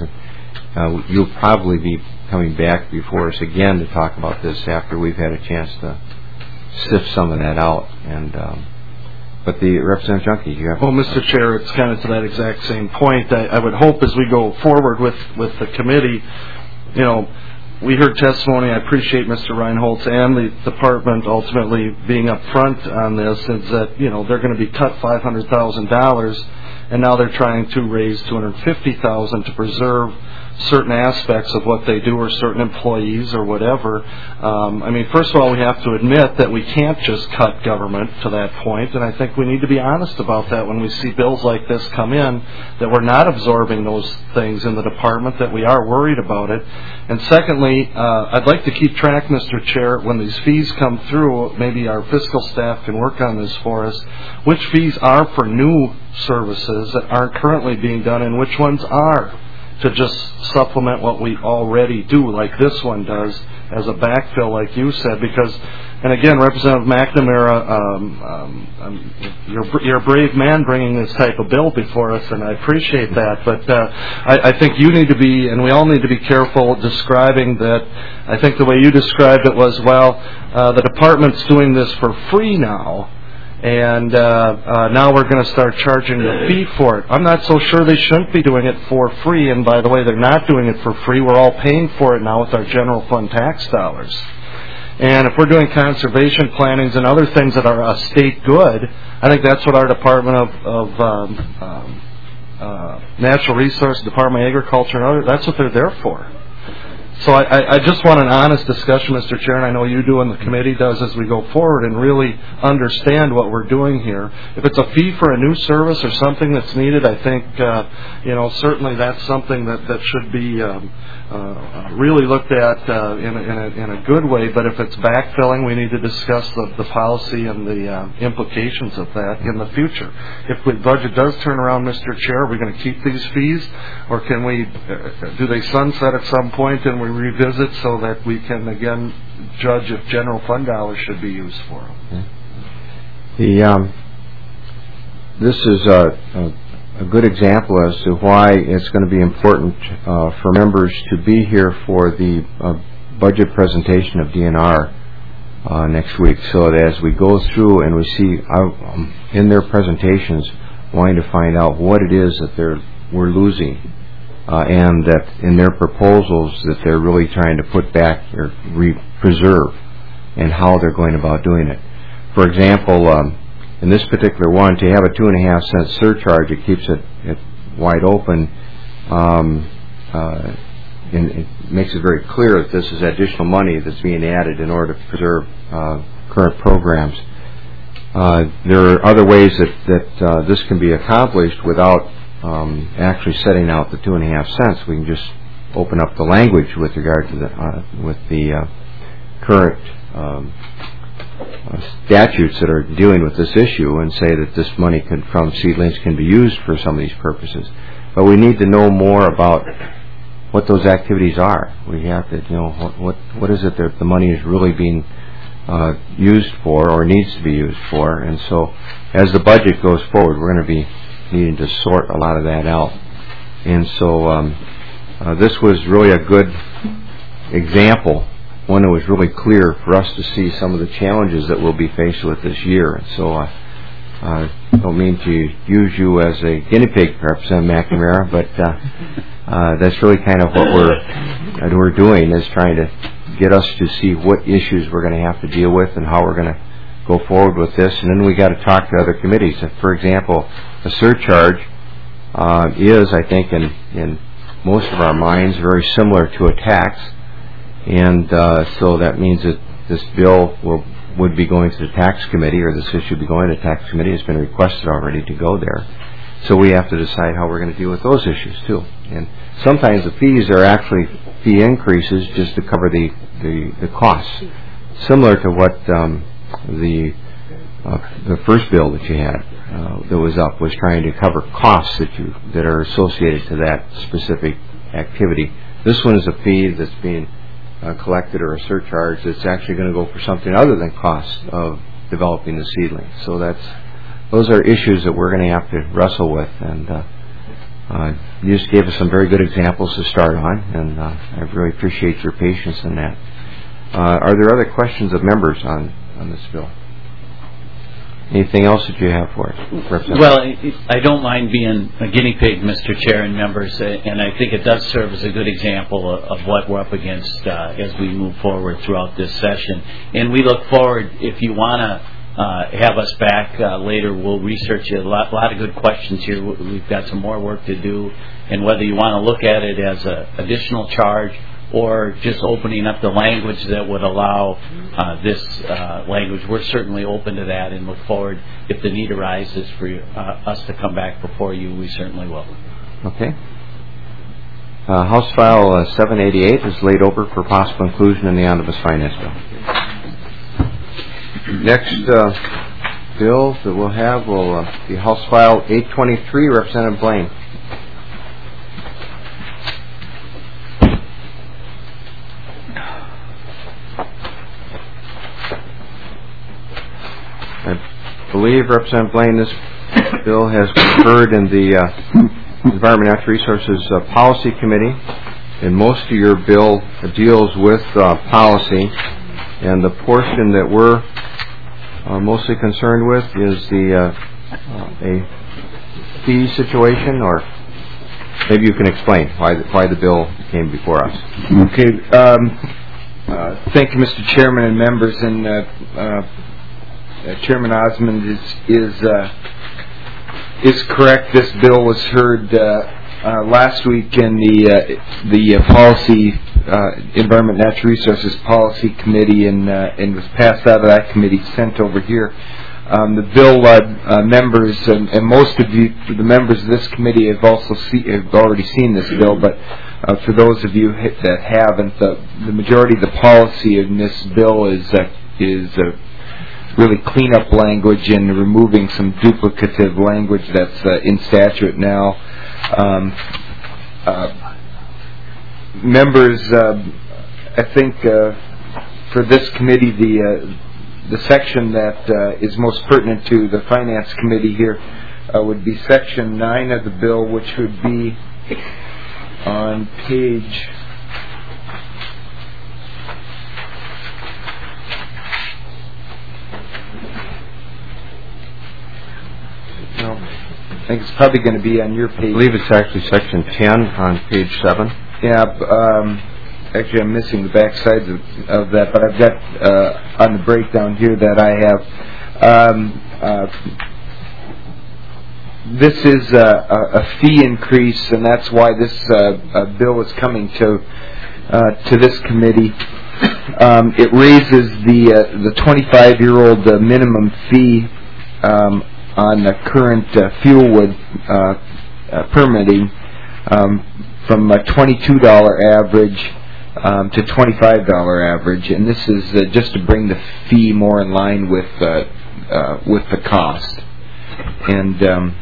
Uh, you'll probably be coming back before us again to talk about this after we've had a chance to sift some of that out. And um, but the Representative Junkie, you have. Well, Mister Chair, it's kind of to that exact same point. I, I would hope as we go forward with, with the committee, you know, we heard testimony. I appreciate Mister Reinholtz and the department ultimately being up front on this, is that, you know, they're going to be cut five hundred thousand dollars, and now they're trying to raise two hundred fifty thousand dollars to preserve certain aspects of what they do, or certain employees, or whatever. Um, I mean, first of all, we have to admit that we can't just cut government to that point, and I think we need to be honest about that when we see bills like this come in, that we're not absorbing those things in the department, that we are worried about it. And secondly, uh, I'd like to keep track, Mister Chair, when these fees come through, maybe our fiscal staff can work on this for us, which fees are for new services that aren't currently being done, and which ones are to just supplement what we already do, like this one does, as a backfill, like you said. Because, and again, Representative McNamara, um, um, um, you're, you're a brave man bringing this type of bill before us, and I appreciate that. But uh, I, I think you need to be, and we all need to be careful describing that. I think the way you described it was, well, uh, the department's doing this for free now, and uh, uh, now we're going to start charging the fee for it. I'm not so sure they shouldn't be doing it for free, and by the way, they're not doing it for free. We're all paying for it now with our general fund tax dollars. And if we're doing conservation plannings and other things that are a state good, I think that's what our Department of, of um, um, uh, Natural Resources, Department of Agriculture, and other, that's what they're there for. So I, I just want an honest discussion, Mister Chair, and I know you do and the committee does as we go forward, and really understand what we're doing here. If it's a fee for a new service or something that's needed, I think, uh, you know, certainly that's something that, that should be um, uh, really looked at uh, in, a, in, a, in a good way. But if it's backfilling, we need to discuss the, the policy and the uh, implications of that in the future. If the budget does turn around, Mister Chair, are we going to keep these fees, or can we, uh, do they sunset at some point and we revisit so that we can again judge if general fund dollars should be used for them? Okay. The um, this is a, a, a good example as to why it's going to be important uh, for members to be here for the uh, budget presentation of D N R uh, next week, so that as we go through and we see uh, um, in their presentations, wanting to find out what it is that they're we're losing. Uh, and that in their proposals that they're really trying to put back or re- preserve, and how they're going about doing it. For example, um, in this particular one, to have a two and a half cent surcharge, it keeps it, it wide open, um, uh, and it makes it very clear that this is additional money that's being added in order to preserve uh, current programs. Uh, there are other ways that, that uh, this can be accomplished without Um, actually setting out the two and a half cents. We can just open up the language with regard to the uh, with the uh, current um, uh, statutes that are dealing with this issue, and say that this money can, from seedlings can be used for some of these purposes. But we need to know more about what those activities are. We have to, you know, what what, what is it that the money is really being uh, used for or needs to be used for. And so as the budget goes forward, we're going to be needing to sort a lot of that out. And so um, uh, this was really a good example, one that was really clear for us to see some of the challenges that we'll be faced with this year. And so uh, I uh, don't mean to use you as a guinea pig, Representative McNamara, but uh, uh, that's really kind of what we're what we're doing, is trying to get us to see what issues we're going to have to deal with and how we're going to go forward with this. And then we got to talk to other committees. If, for example, a surcharge uh, is, I think, in, in most of our minds, very similar to a tax, and uh, so that means that this bill will would be going to the tax committee, or this issue should be going to the tax committee. It's been requested already to go there. So we have to decide how we're going to deal with those issues too. And sometimes the fees are actually fee increases just to cover the, the, the costs, similar to what um, the uh, the first bill that you had uh, that was up was trying to cover costs that you that are associated to that specific activity. This one is a fee that's being Uh, collected, or a surcharge that's actually going to go for something other than cost of developing the seedling. So that's those are issues that we're going to have to wrestle with, and uh, uh, you just gave us some very good examples to start on, and uh, I really appreciate your patience in that. Uh, are there other questions of members on, on this bill? Anything else that you have for us? Well, I don't mind being a guinea pig, Mister Chair and members, and I think it does serve as a good example of what we're up against uh, as we move forward throughout this session. And we look forward, if you want to uh, have us back uh, later, we'll research it. A lot, lot of good questions here. We've got some more work to do, and whether you want to look at it as an additional charge or just opening up the language that would allow uh, this uh, language, we're certainly open to that and look forward, if the need arises for you, uh, us to come back before you, we certainly will. Okay. Uh, House File uh, seven eighty-eight is laid over for possible inclusion in the Omnibus Finance Bill. Next uh, bill that we'll have will uh, be House File eight twenty-three, Representative Blaine. I believe, Representative Blaine, this bill has occurred in the uh, Environment and Natural Resources uh, Policy Committee, and most of your bill deals with uh, policy, and the portion that we're uh, mostly concerned with is the uh, uh, a fee situation, or maybe you can explain why the, why the bill came before us. Okay. Um, uh, thank you, Mister Chairman and members, and uh, uh, Uh, Chairman Osmond is is uh, is correct. This bill was heard uh, uh, last week in the uh, the uh, policy uh, Environment and Natural Resources Policy Committee, and uh, and was passed out of that committee, sent over here. Um, the bill uh, uh, members and, and most of you, the members of this committee, have also see, have already seen this bill, but uh, for those of you that haven't, the, the majority of the policy in this bill is uh, is uh, really clean up language and removing some duplicative language that's uh, in statute now. Um, uh, members, uh, I think uh, for this committee, the uh, the section that uh, is most pertinent to the Finance Committee here uh, would be Section nine of the bill, which would be on page No, I think it's probably going to be on your page. I believe it's actually Section ten on page seven. Yeah, um, actually I'm missing the back sides of, of that, but I've got uh, on the breakdown here that I have. Um, uh, this is a, a fee increase, and that's why this uh, uh, bill is coming to uh, to this committee. Um, it raises the uh, the twenty-five year old uh, minimum fee Um, on the current uh, fuel wood uh, uh, permitting um, from a twenty-two dollars average um, to twenty-five dollars average, and this is uh, just to bring the fee more in line with uh, uh, with the cost. And um,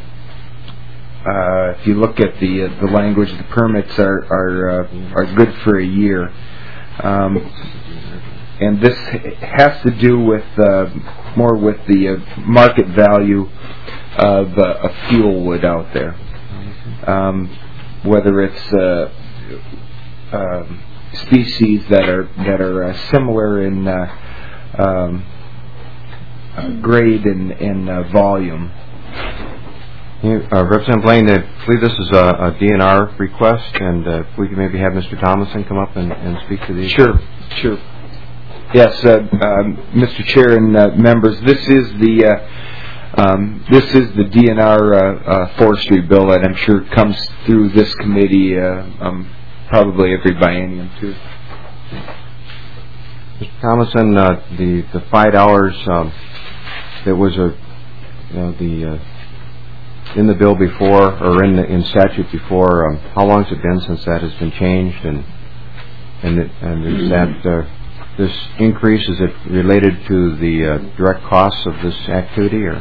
uh, if you look at the uh, the language, the permits are are uh, are good for a year, um, and this has to do with uh, more with the uh, market value of, uh, of fuel wood out there, um, whether it's uh, uh, species that are that are uh, similar in uh, um, uh, grade and, and uh, volume. You, uh, Representative Blaine, I believe this is a, a D N R request, and uh, if we could maybe have Mister Thomason come up and, and speak to these. Sure, sure. Yes, uh, um, Mister Chair and uh, members, this is the uh, um, this is the D N R uh, uh, forestry bill that I'm sure comes through this committee uh, um, probably every biennium too. Mister Thomason, uh, the the five dollars um, that was a you know the uh, in the bill before, or in the, in statute before, um, how long has it been since that has been changed, and and it, and is that uh, this increase, is it related to the uh, direct costs of this activity, or?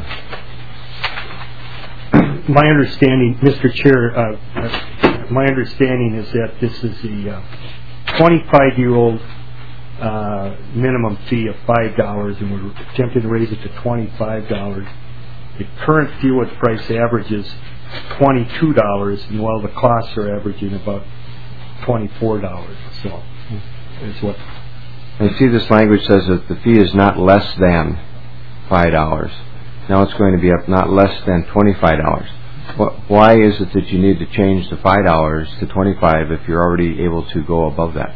My understanding, Mister Chair, uh, my understanding is that this is a uh, twenty-five-year-old uh, minimum fee of five dollars, and we're attempting to raise it to twenty-five dollars. The current fuel price averages twenty-two dollars, and while the costs are averaging about twenty-four dollars. So, is what. I see this language says that the fee is not less than five dollars. Now it's going to be up not less than twenty-five dollars. Why is it that you need to change the five dollars to twenty-five if you're already able to go above that?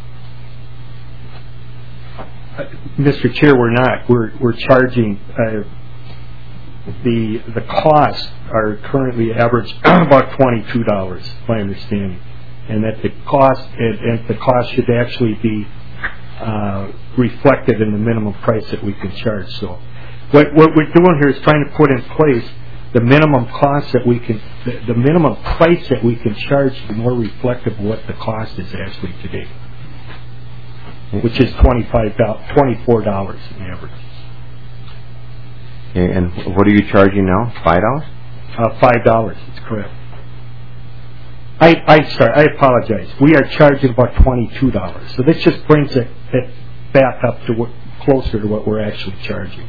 Uh, Mister Chair, we're not. We're we're charging. Uh, The the costs are currently average about twenty-two dollars, my understanding, and that the cost and, and the cost should actually be uh, reflected in the minimum price that we can charge. So, what what we're doing here is trying to put in place the minimum cost that we can, the, the minimum price that we can charge to be more reflective of what the cost is actually today, which is twenty-five dollars, twenty-four dollars on average. Okay, and what are you charging now? Five dollars? Uh, Five dollars. That's correct. I I sorry. I apologize. We are charging about twenty-two dollars. So this just brings it, it back up to what, closer to what we're actually charging.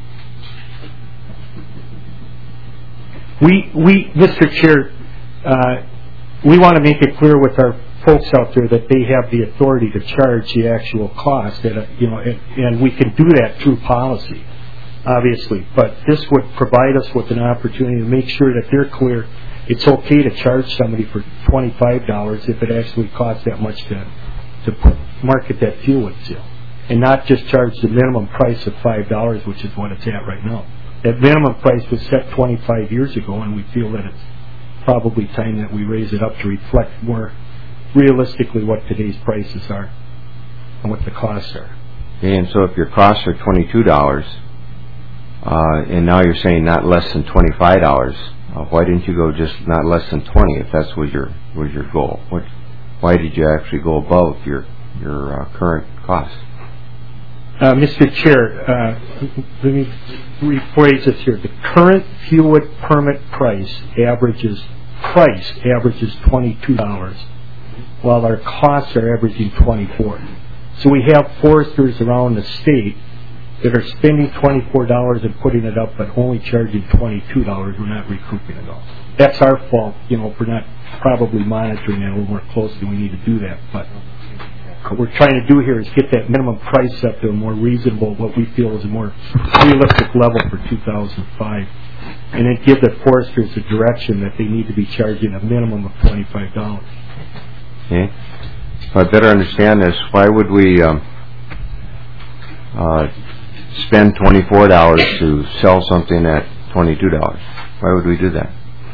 We we Mister Chair, uh, we want to make it clear with our folks out there that they have the authority to charge the actual cost. At a, you know, and, and we can do that through policy. Obviously, but this would provide us with an opportunity to make sure that they're clear. It's okay to charge somebody for twenty-five dollars if it actually costs that much to to put, market that fuel at sale, and not just charge the minimum price of five dollars, which is what it's at right now. That minimum price was set twenty-five years ago, and we feel that it's probably time that we raise it up to reflect more realistically what today's prices are and what the costs are. Okay, and so if your costs are twenty-two dollars. Uh, and now you're saying not less than twenty-five dollars. Uh, why didn't you go just not less than twenty if that's was your was your goal? What? Why did you actually go above your your uh, current cost? Uh, Mister Chair, uh, let me rephrase this here. The current fuel permit price averages price averages twenty-two dollars, while our costs are averaging twenty-four dollars. So we have foresters around the state that are spending twenty-four dollars and putting it up, but only charging twenty-two dollars. We're not recouping it all. That's our fault, you know, for not probably monitoring that a little more closely. We need to do that. But what we're trying to do here is get that minimum price up to a more reasonable, what we feel is a more realistic level for two thousand five, and then give the foresters a direction that they need to be charging a minimum of twenty-five dollars. Okay. So I better understand this. Why would we um, uh, spend twenty-four dollars to sell something at twenty-two dollars? Why would we do that?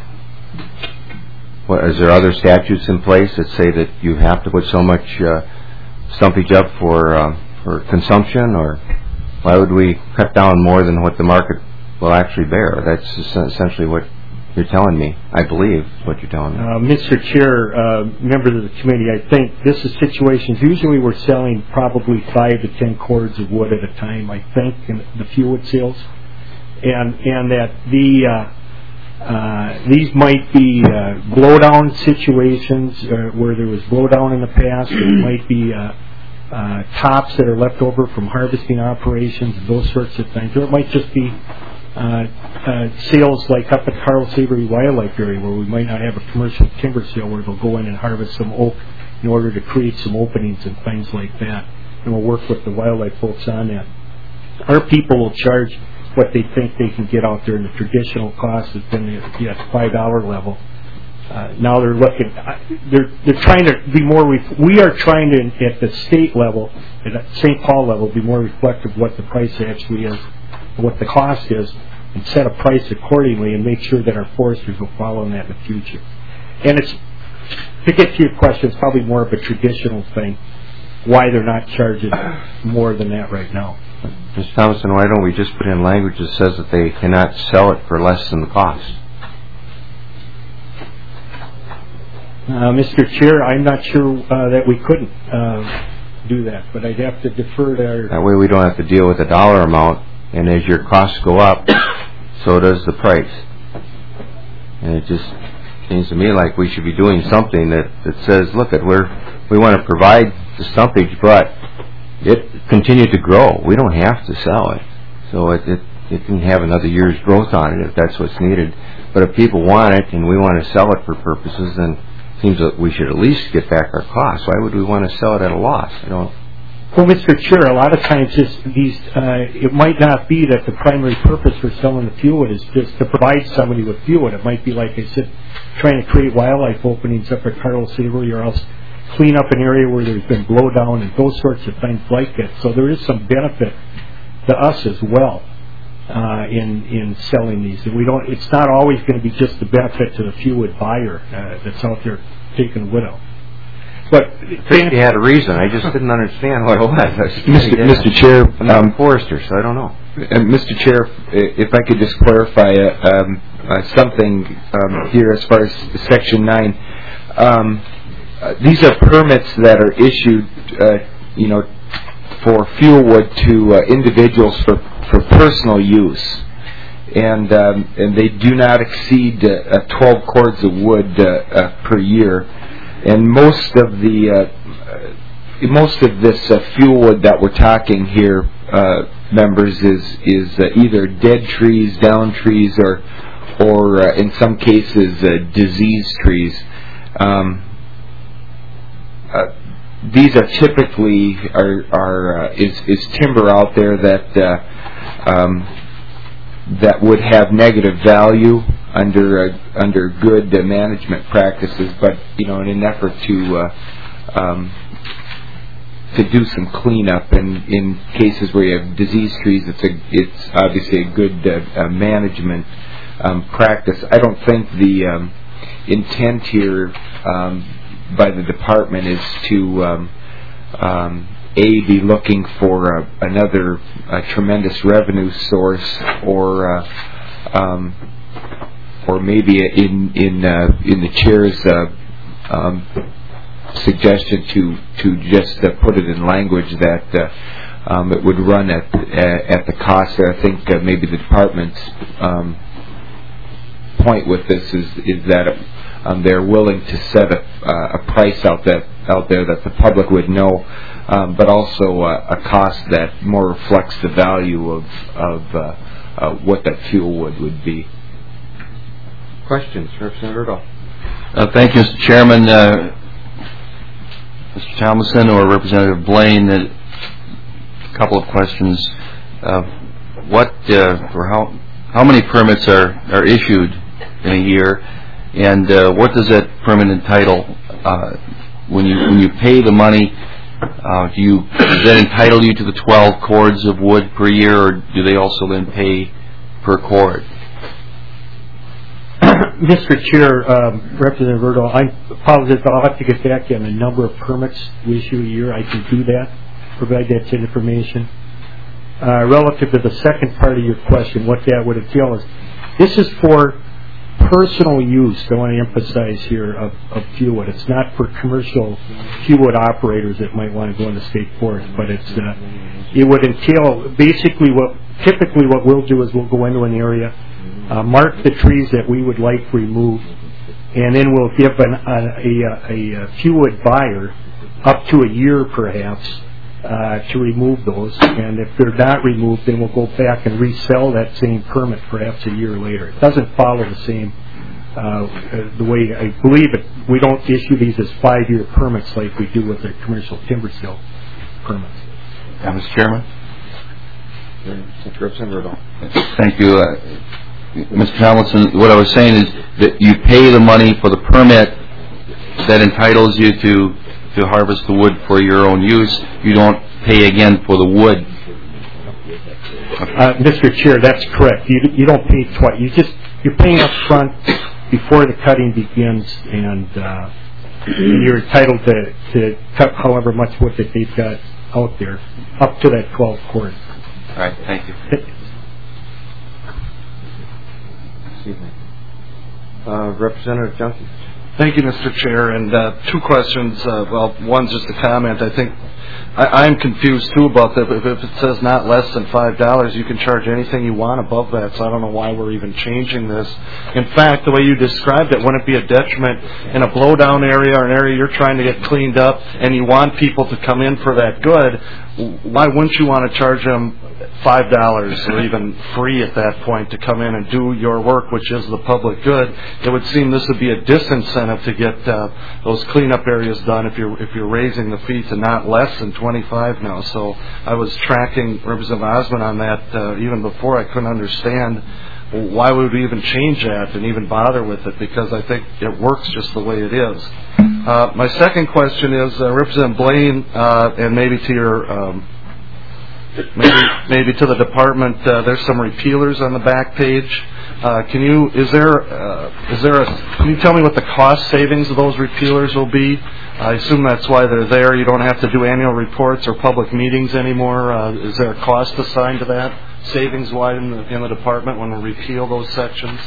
What, is there other statutes in place that say that you have to put so much uh, stumpage up for uh, for consumption, or why would we cut down more than what the market will actually bear? That's essentially what You're telling me. I believe what you're telling me. Uh, Mister Chair, uh, members of the committee, I think this is situations. Usually we're selling probably five to ten cords of wood at a time, I think, in the fuel sales. And and that the uh, uh, these might be uh, blowdown situations uh, where there was blowdown in the past. It might be uh, uh, tops that are left over from harvesting operations and those sorts of things. Or it might just be uh, uh, sales like up at Carl Savory Wildlife Area where we might not have a commercial timber sale where they'll go in and harvest some oak in order to create some openings and things like that. And we'll work with the wildlife folks on that. Our people will charge what they think they can get out there, and the traditional cost has been at the five dollar level. Uh, now they're looking, they're they're trying to be more. Ref- we are trying to, at the state level, at Saint Paul level, be more reflective of what the price actually is, what the cost is, and set a price accordingly, and make sure that our foresters will follow that in the future. And it's to get to your question, it's probably more of a traditional thing. Why they're not charging more than that right now. Mister Thompson, why don't we just put in language that says that they cannot sell it for less than the cost? Uh, Mister Chair, I'm not sure uh, that we couldn't uh, do that, but I'd have to defer to our... That way we don't have to deal with the dollar amount, and as your costs go up, so does the price. And it just seems to me like we should be doing something that, that says, look, at we're, we want to provide the stumpage, but it continued to grow. We don't have to sell it. So it, it, it can have another year's growth on it if that's what's needed. But if people want it and we want to sell it for purposes, then it seems that we should at least get back our costs. Why would we want to sell it at a loss? I don't... Well, Mister Chair, a lot of times this, these, uh, it might not be that the primary purpose for selling the fuel wood is just to provide somebody with fuel wood. It might be, like I said, trying to create wildlife openings up at Carl Savory, or else clean up an area where there's been blowdown and those sorts of things like that. So there is some benefit to us as well uh, in in selling these. And we don't. It's not always going to be just the benefit to the fuel wood buyer uh, that's out there taking wood out. But I think you had a reason. I just didn't understand what it was. Mister Mister Chair, I'm not um, a forester, so I don't know. Uh, Mister Chair, if I could just clarify uh, um, uh, something um, here as far as Section nine. Um, Uh, these are permits that are issued, uh, you know, for fuel wood to uh, individuals for, for personal use, and um, and they do not exceed uh, uh, twelve cords of wood uh, uh, per year, and most of the uh, uh, most of this uh, fuel wood that we're talking here, uh, members, is is uh, either dead trees, down trees, or or uh, in some cases uh, diseased trees. Um, Uh, these are typically are, are uh, is, is timber out there that uh, um, that would have negative value under uh, under good uh, management practices, but you know, in an effort to uh, um, to do some cleanup, and in cases where you have diseased trees, it's a it's obviously a good uh, uh, management um, practice. I don't think the um, intent here Um, by the department is to um, um, a be looking for uh, another uh, tremendous revenue source, or uh, um, or maybe in in uh, in the chair's uh, um, suggestion to to just uh, put it in language that uh, um, it would run at uh, at the cost. I think uh, maybe the department's um, point with this is is that. It, Um, they're willing to set a, uh, a price out that out there that the public would know, um, but also uh, a cost that more reflects the value of of uh, uh, what that fuel wood would be. Questions, Representative Erdahl? Uh, thank you, Mister Chairman, uh, Mister Thomason, or Representative Blaine. Uh, a couple of questions. Uh, what uh, or how how many permits are are issued in a year? And uh, what does that permit entitle? Uh, when you when you pay the money, uh, do you does that entitle you to the twelve cords of wood per year, or do they also then pay per cord? Mister Chair, um, Representative Erdahl, I apologize, but I'll have to get back to you on the number of permits we issue a year. I can do that, provide that information. Uh, relative to the second part of your question, what that would entail is this is for personal use, I want to emphasize here, of, of fuel wood. It's not for commercial fuel wood operators that might want to go into state forest, but it's uh, it would entail basically what typically what we'll do is we'll go into an area, uh, mark the trees that we would like removed, and then we'll give an, a, a, a fuel wood buyer up to a year perhaps uh, to remove those, and if they're not removed, then we'll go back and resell that same permit perhaps a year later. It doesn't follow the same uh, the way I believe it. We don't issue these as five-year permits like we do with the commercial timber sale permits. Uh, Mister Chairman. Thank you. Uh, Mister Tomlinson, what I was saying is that you pay the money for the permit that entitles you to, to harvest the wood for your own use. You don't pay again for the wood. Uh, Mister Chair, that's correct. You, you don't pay twice. You just, you're paying up front before the cutting begins, and, uh, and you're entitled to, to cut however much wood that they've got out there, up to that twelve cords. All right, thank you. Excuse me. Uh, Representative Junkie. Thank you, Mister Chair. And uh, two questions. Uh, well, one's just a comment. I think I, I'm confused too about that. If, if it says not less than five dollars, you can charge anything you want above that. So I don't know why we're even changing this. In fact, the way you described it, wouldn't it be a detriment in a blowdown area or an area you're trying to get cleaned up, and you want people to come in for that good? Why wouldn't you want to charge them five dollars or even free at that point to come in and do your work, which is the public good? It would seem this would be a disincentive to get uh, those cleanup areas done if you're if you're raising the fee to not less than twenty-five now. So I was tracking Representative Osmond on that uh, even before. I couldn't understand why would we even change that and even bother with it, because I think it works just the way it is. Uh, my second question is uh, Representative Blaine, uh, and maybe to your um, Maybe, maybe to the department. Uh, there's some repealers on the back page. Uh, can you? Is there? Uh, is there a? Can you tell me what the cost savings of those repealers will be? I assume that's why they're there. You don't have to do annual reports or public meetings anymore. Uh, is there a cost assigned to that, savings-wise in the, in the department when we repeal those sections?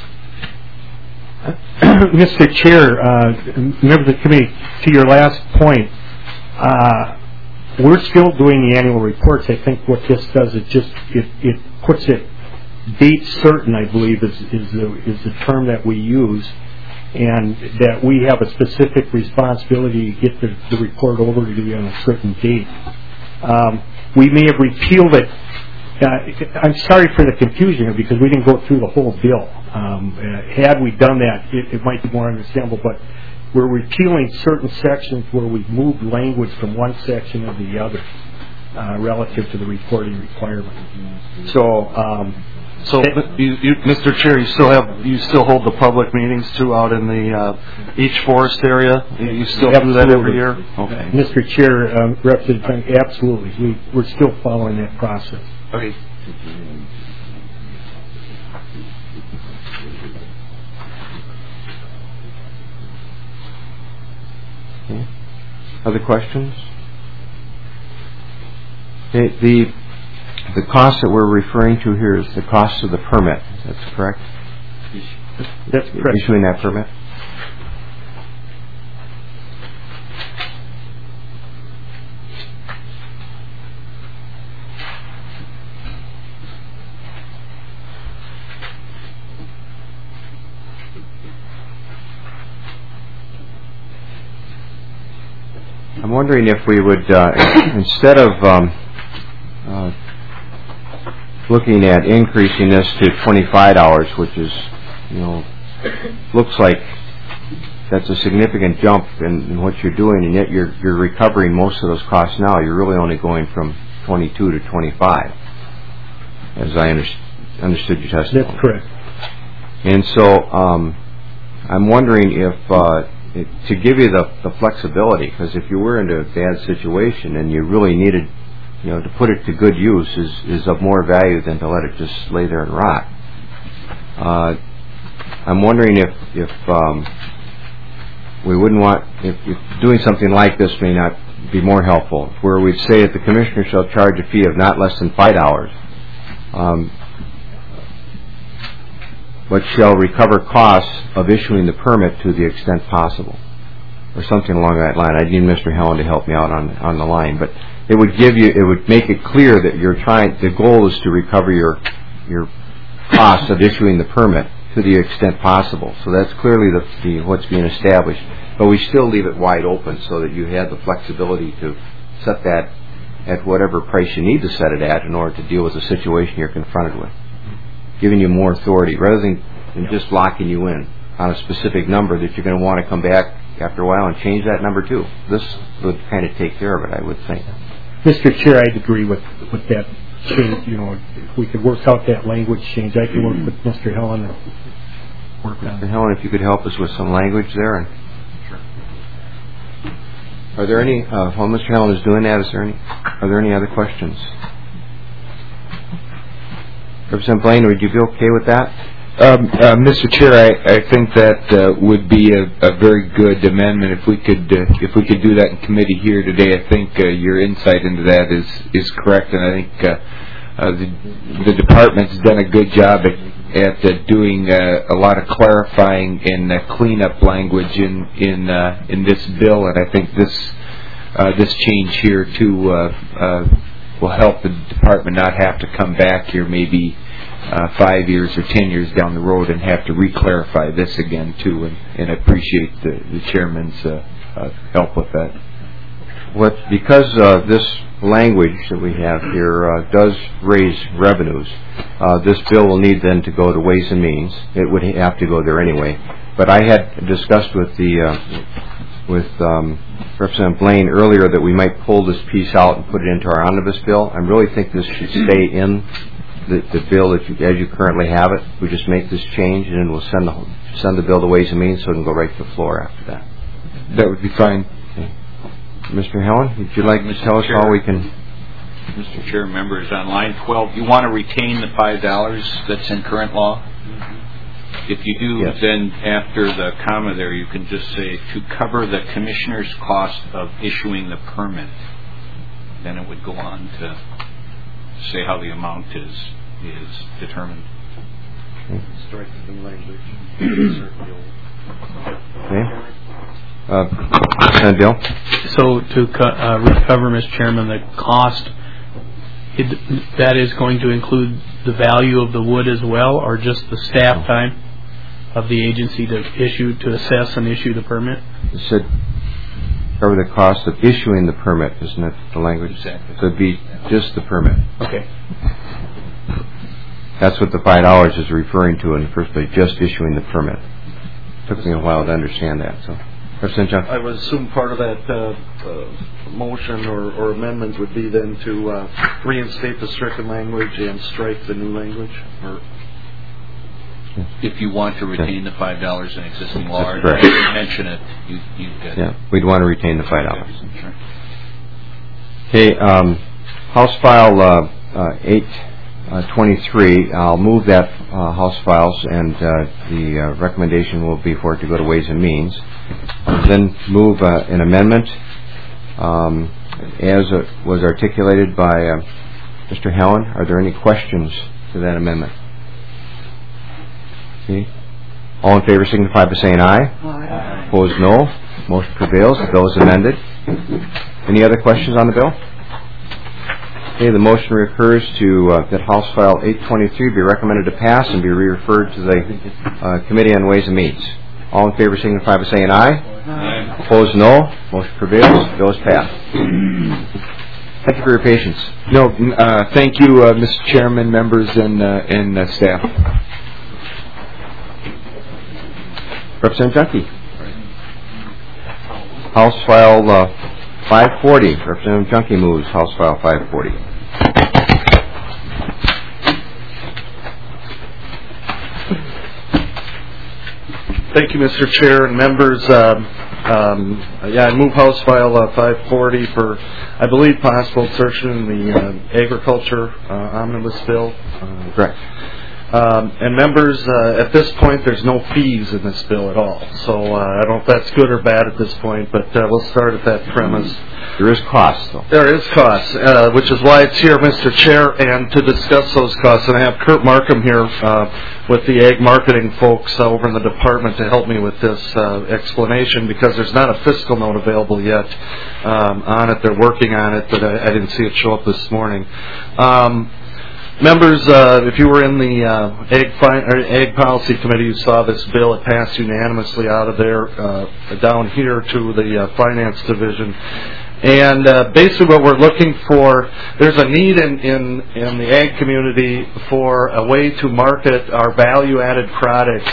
Mister Chair, uh, members of the committee, to your last point. Uh, We're still doing the annual reports. I think what this does is just it, it puts it date certain, I believe, is is the, is the term that we use, and that we have a specific responsibility to get the, the report over to you on a certain date. Um, we may have repealed it. Uh, I'm sorry for the confusion here because we didn't go through the whole bill. Um, uh, had we done that, it, it might be more understandable, but we're repealing certain sections where we've moved language from one section to the other uh, relative to the reporting requirement. So, um, so you, you, Mister Chair, you still have you still hold the public meetings too out in the uh, each forest area. You still absolutely. do that every year. Okay, Mister Chair, um, Representative, absolutely, we we're still following that process. Okay. Okay. Other questions? Okay, the the cost that we're referring to here is the cost of the permit. That's correct? That's correct. Issuing that permit? I'm wondering if we would, uh, instead of um, uh, looking at increasing this to twenty-five dollars, which is, you know, looks like that's a significant jump in, in what you're doing, and yet you're you're recovering most of those costs now. You're really only going from twenty-two to twenty-five, as I under, understood your testimony. That's correct. And so um, I'm wondering if. Uh, It, to give you the, the flexibility, because if you were into a bad situation and you really needed, you know, to put it to good use is, is of more value than to let it just lay there and rot. Uh, I'm wondering if if um, we wouldn't want, if, if doing something like this may not be more helpful, where we'd say that the commissioner shall charge a fee of not less than five dollars. Um, but shall recover costs of issuing the permit to the extent possible, or something along that line. I need Mister Helen to help me out on on the line, but it would give you, it would make it clear that you're trying. The goal is to recover your your costs of issuing the permit to the extent possible. So that's clearly the, the what's being established. But we still leave it wide open so that you have the flexibility to set that at whatever price you need to set it at in order to deal with the situation you're confronted with, giving you more authority rather than, than just locking you in on a specific number that you're going to want to come back after a while and change that number too. This would kind of take care of it, I would think. Mister Chair, I'd agree with, with that change. You know, if we could work out that language change, I can work with Mister Helen and work on it. Mister Helen, if you could help us with some language there. And sure. Are there any, uh, while Mister Helen is doing that, is there any, are there any other questions? Representative Blaine, would you be okay with that? Um, uh, Mister Chair, I, I think that uh, would be a, a very good amendment if we could uh, if we could do that in committee here today. I think uh, your insight into that is, is correct, and I think uh, uh, the, the department's done a good job at, at uh, doing uh, a lot of clarifying and uh, cleanup language in in uh, in this bill, and I think this uh, this change here too uh, uh, will help the department not have to come back here maybe Uh, five years or ten years down the road and have to re-clarify this again too, and, and I appreciate the, the chairman's uh, uh, help with that. What, because uh, this language that we have here uh, does raise revenues, uh, this bill will need then to go to Ways and Means. It would have to go there anyway. But I had discussed with the uh, with um, Representative Blaine earlier that we might pull this piece out and put it into our omnibus bill. I really think this should stay in The, the bill that you, as you currently have it. We just make this change, and then we'll send the send the bill to Ways and Means, so it can go right to the floor after that. That would be fine. Okay. Mister Helen, would you like to tell us how we can? Mister Chair, members, on line twelve, you want to retain the five dollars that's in current law. Mm-hmm. If you do, yes. Then after the comma there, you can just say to cover the commissioner's cost of issuing the permit. Then it would go on to say how the amount is is determined. Okay. Strike the language. Okay. Uh, Bill? So to uh, recover, Mister Chairman, the cost, it, that is going to include the value of the wood as well, or just the staff time of the agency to issue, to assess and issue the permit? It said cover the cost of issuing the permit, isn't it, the language? Exactly. So it'd be just the permit. Okay. That's what the five dollars is referring to in the first place, just issuing the permit. It took me a while to understand that. So, Representative John? I would assume part of that uh, uh, motion or, or amendment would be then to uh, reinstate the stricken language and strike the new language, or if you want to retain the five dollars in existing law, or mention it, you you get yeah, we'd want to retain the five dollars. Sure. Okay, um, House File uh, uh, eight twenty-three. I'll move that uh, House Files, and uh, the uh, recommendation will be for it to go to Ways and Means. I'll then move uh, an amendment um, as uh, was articulated by uh, Mister Helen. Are there any questions to that amendment? Okay. All in favor signify by saying aye. Aye. Opposed, no. Motion prevails. The bill is amended. Any other questions on the bill? Okay, the motion recurs to uh, that House File eight twenty-three be recommended to pass and be re-referred to the uh, Committee on Ways and Means. All in favor signify by saying aye. Aye. Opposed, no. Motion prevails. The bill is passed. Thank you for your patience. No, uh, thank you, uh, Mister Chairman, members, and uh, and uh, staff. Representative Junkie. House File uh, five forty. Representative Junkie moves House File five forty. Thank you, Mister Chair and members. Um, um, yeah, I move House File uh, five forty for, I believe, possible insertion in the uh, agriculture uh, omnibus bill. Uh, Correct. Um, and members, uh, at this point, there's no fees in this bill at all. So uh, I don't know if that's good or bad at this point, but uh, we'll start at that premise. There is cost, though. There is cost, uh, which is why it's here, Mister Chair, and to discuss those costs. And I have Kurt Markham here uh, with the ag marketing folks uh, over in the department to help me with this uh, explanation, because there's not a fiscal note available yet um, on it. They're working on it, but I, I didn't see it show up this morning. Um, Members, uh, if you were in the uh, Ag, Fi- or Ag Policy Committee, you saw this bill. It passed unanimously out of there uh, down here to the uh, Finance Division. And uh, basically what we're looking for, there's a need in, in, in the ag community for a way to market our value-added products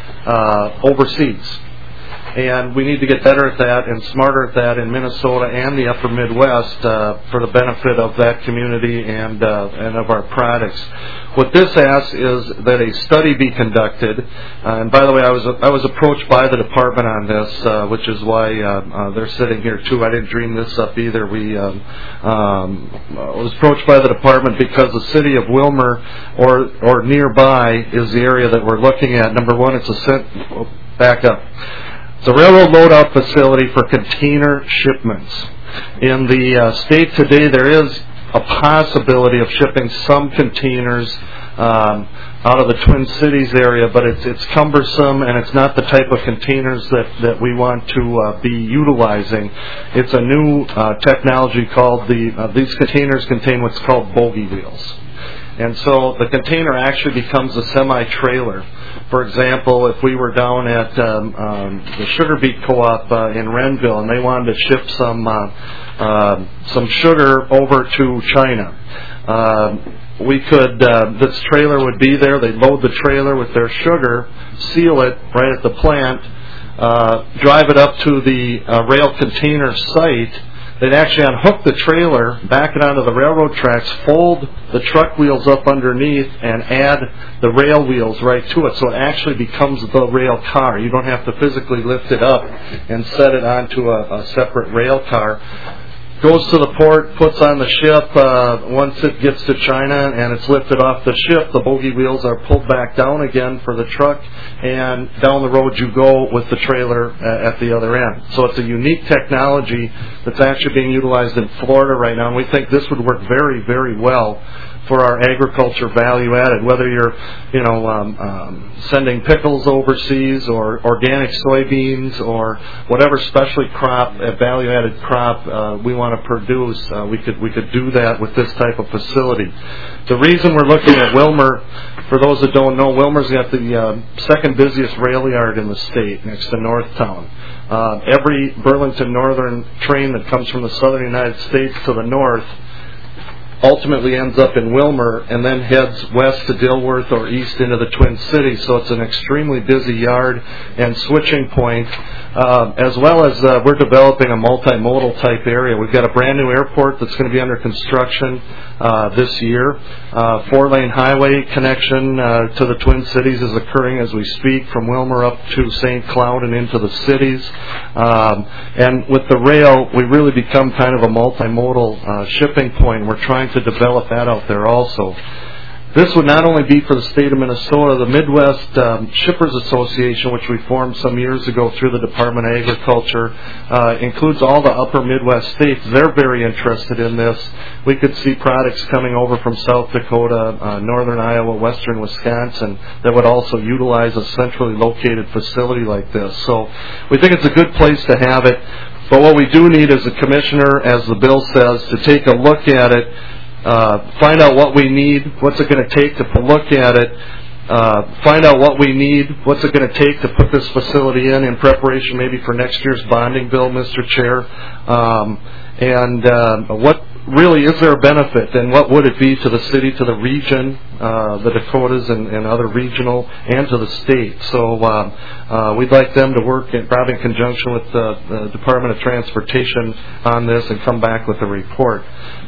uh, overseas. And we need to get better at that and smarter at that in Minnesota and the upper Midwest uh, for the benefit of that community and uh, and of our products. What this asks is that a study be conducted. Uh, and by the way, I was I was approached by the department on this, uh, which is why uh, uh, they're sitting here too. I didn't dream this up either. We um, um, I was approached by the department because the city of Willmar or or nearby is the area that we're looking at. Number one, it's a cent- oh, back up. It's a railroad loadout facility for container shipments. In the uh, state today, there is a possibility of shipping some containers um, out of the Twin Cities area, but it's it's cumbersome and it's not the type of containers that, that we want to uh, be utilizing. It's a new uh, technology called the, uh, these containers contain what's called bogie wheels. And so the container actually becomes a semi-trailer. For example, if we were down at um, um, the Sugar Beet Co-op uh, in Renville and they wanted to ship some uh, uh, some sugar over to China, uh, we could. Uh, this trailer would be there. They'd load the trailer with their sugar, seal it right at the plant, uh, drive it up to the uh, rail container site. They'd actually unhook the trailer, back it onto the railroad tracks, fold the truck wheels up underneath, and add the rail wheels right to it. So it actually becomes the rail car. You don't have to physically lift it up and set it onto a, a separate rail car. Goes to the port, puts on the ship. Uh, once it gets to China and it's lifted off the ship, the bogie wheels are pulled back down again for the truck, and down the road you go with the trailer uh, at the other end. So it's a unique technology that's actually being utilized in Florida right now, and we think this would work very, very well for our agriculture value added, whether you're, you know, um, um, sending pickles overseas or organic soybeans or whatever specialty crop, a value added crop uh, we want to produce, uh, we could we could do that with this type of facility. The reason we're looking at Willmar, for those that don't know, Willmar's got the uh, second busiest rail yard in the state, next to Northtown. Uh, every Burlington Northern train that comes from the southern United States to the north ultimately ends up in Willmar and then heads west to Dilworth or east into the Twin Cities. So it's an extremely busy yard and switching point, uh, as well as uh, we're developing a multimodal type area. We've got a brand new airport that's going to be under construction uh, this year. Uh, four-lane highway connection uh, to the Twin Cities is occurring as we speak, from Willmar up to Saint Cloud and into the cities. Um, and with the rail, we really become kind of a multimodal uh, shipping point. We're trying to develop that out there also. This would not only be for the state of Minnesota. The Midwest um, Shippers Association, which we formed some years ago through the Department of Agriculture, uh, includes all the upper Midwest states. They're very interested in this. We could see products coming over from South Dakota, uh, northern Iowa, western Wisconsin that would also utilize a centrally located facility like this. So we think it's a good place to have it. But what we do need is a commissioner, as the bill says, to take a look at it, Uh, find out what we need, what's it going to take to look at it, uh, find out what we need, what's it going to take to put this facility in in preparation maybe for next year's bonding bill, Mister Chair, um, and uh, what really is there a benefit, and what would it be to the city, to the region, uh, the Dakotas and, and other regional, and to the state. So uh, uh, we'd like them to work in, probably in conjunction with the, the Department of Transportation on this and come back with a report.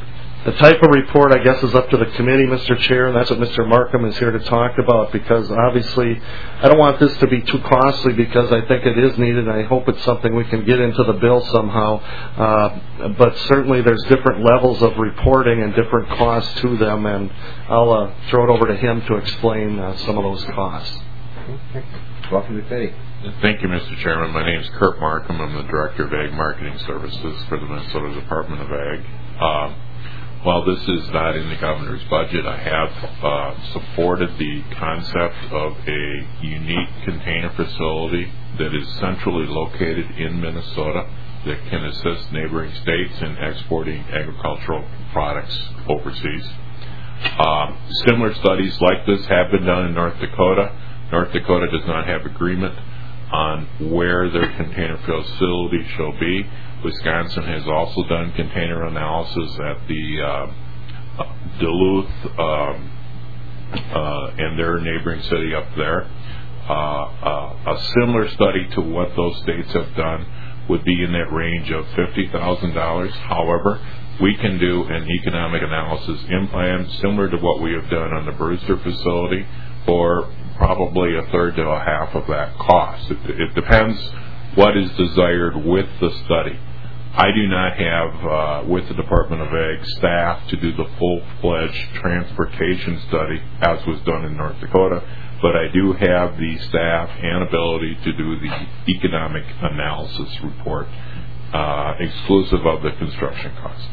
the type of report, I guess, is up to the committee, Mister Chair, and that's what Mister Markham is here to talk about, because obviously I don't want this to be too costly, because I think it is needed, and I hope it's something we can get into the bill somehow. Uh, but certainly there's different levels of reporting and different costs to them, and I'll uh, throw it over to him to explain uh, some of those costs. Okay. Welcome to the committee. Thank you, Mister Chairman. My name is Kurt Markham. I'm the Director of Ag Marketing Services for the Minnesota Department of Ag. Uh, while this is not in the governor's budget, I have uh, supported the concept of a unique container facility that is centrally located in Minnesota that can assist neighboring states in exporting agricultural products overseas. Uh, similar studies like this have been done in North Dakota. North Dakota does not have agreement on where their container facility shall be. Wisconsin has also done container analysis at the uh, Duluth um, uh, and their neighboring city up there. Uh, uh, a similar study to what those states have done would be in that range of fifty thousand dollars. However, we can do an economic analysis in plan similar to what we have done on the Brewster facility for probably a third to a half of that cost. It, it depends what is desired with the study. I do not have, uh, with the Department of Ag staff, to do the full-fledged transportation study as was done in North Dakota, but I do have the staff and ability to do the economic analysis report uh, exclusive of the construction cost.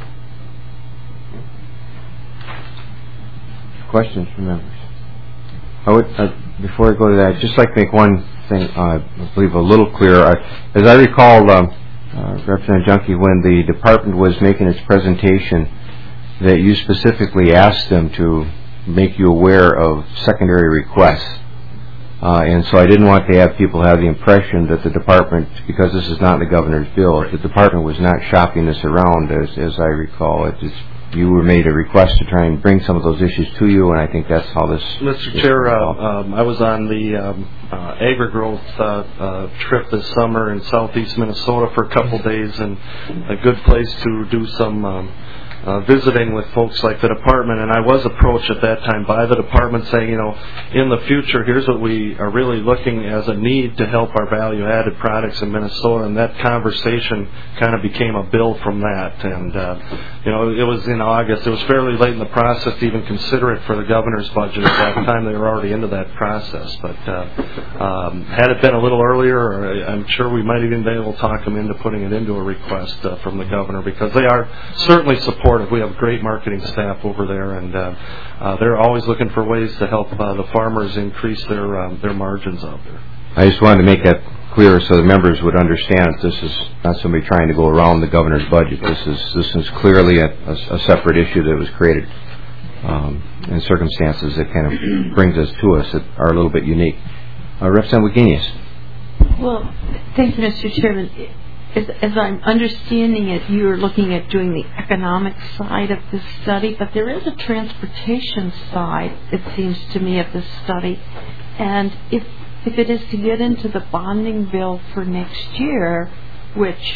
Questions from members? I would, uh, before I go to that, I'd just like to make one thing, uh, I believe, a little clearer. I, as I recall, um, uh, Representative Junkie, when the department was making its presentation, that you specifically asked them to make you aware of secondary requests. Uh, and so I didn't want to have people have the impression that the department, because this is not in the governor's bill, right, the department was not shopping this around, as, as I recall. It just, you were made a request to try and bring some of those issues to you, and I think that's how this... Mister Chair, uh, um, I was on the um, uh, agri-growth uh, uh, trip this summer in southeast Minnesota for a couple days, and a good place to do some um, uh, visiting with folks like the department. And I was approached at that time by the department saying, you know, in the future, here's what we are really looking as a need to help our value-added products in Minnesota. And that conversation kind of became a bill from that. And, uh, you know, it was in August. It was fairly late in the process to even consider it for the governor's budget. At that time, they were already into that process. But uh, um, had it been a little earlier, I'm sure we might even be able to talk them into putting it into a request uh, from the governor, because they are certainly supportive. We have great marketing staff over there, and uh, uh, they're always looking for ways to help uh, the farmers increase their um, their margins out there. I just wanted to make that clear so the members would understand that this is not somebody trying to go around the governor's budget. This is this is clearly a, a, a separate issue that was created um, in circumstances that kind of brings us to us that are a little bit unique. Uh, Representative Wagenius. Well, thank you, Mister Chairman. As, as I'm understanding it, you're looking at doing the economic side of this study, but there is a transportation side, it seems to me, of this study. And if if it is to get into the bonding bill for next year, which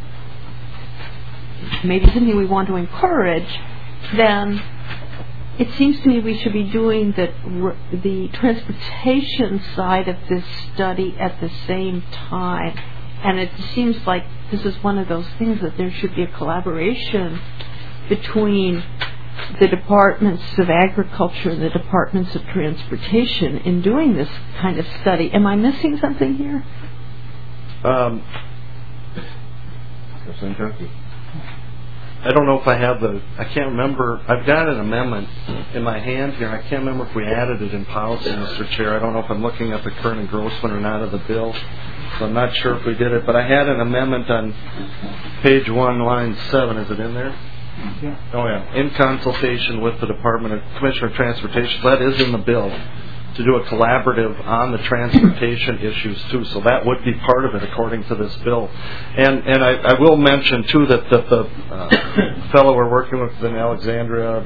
maybe something we want to encourage, then it seems to me we should be doing the the transportation side of this study at the same time. And it seems like this is one of those things that there should be a collaboration between the departments of agriculture and the departments of transportation in doing this kind of study. Am I missing something here? Um, I don't know if I have the, I can't remember, I've got an amendment in my hand here. I can't remember if we added it in policy, Mister Chair. I don't know if I'm looking at the current engrossment or not of the bill, so I'm not sure if we did it. But I had an amendment on page one, line seven. Is it in there? Yeah. Oh, yeah. In consultation with the Department of Commissioner of Transportation. So that is in the bill, to do a collaborative on the transportation issues too. So that would be part of it according to this bill. And and I, I will mention too that, that the uh, fellow we're working with in Alexandria,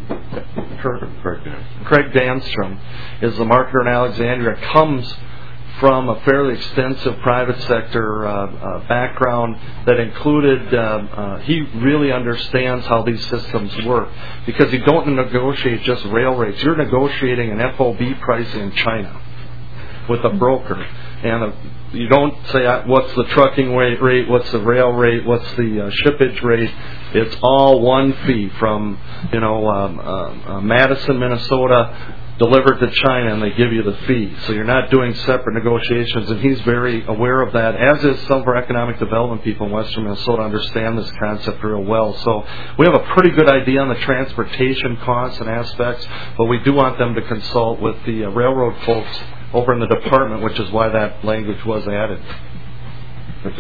um, Craig, Craig Danstrom, is the marketer in Alexandria, comes from a fairly extensive private sector uh, uh, background that included, uh, uh, he really understands how these systems work, because you don't negotiate just rail rates. You're negotiating an F O B price in China with a broker. And a, you don't say, what's the trucking rate, what's the rail rate, what's the uh, shippage rate. It's all one fee from, you know, um, uh, uh, Madison, Minnesota, delivered to China, and they give you the fee. So you're not doing separate negotiations, and he's very aware of that, as is some of our economic development people in western Minnesota understand this concept real well. So we have a pretty good idea on the transportation costs and aspects, but we do want them to consult with the uh, railroad folks over in the department, which is why that language was added. Uh,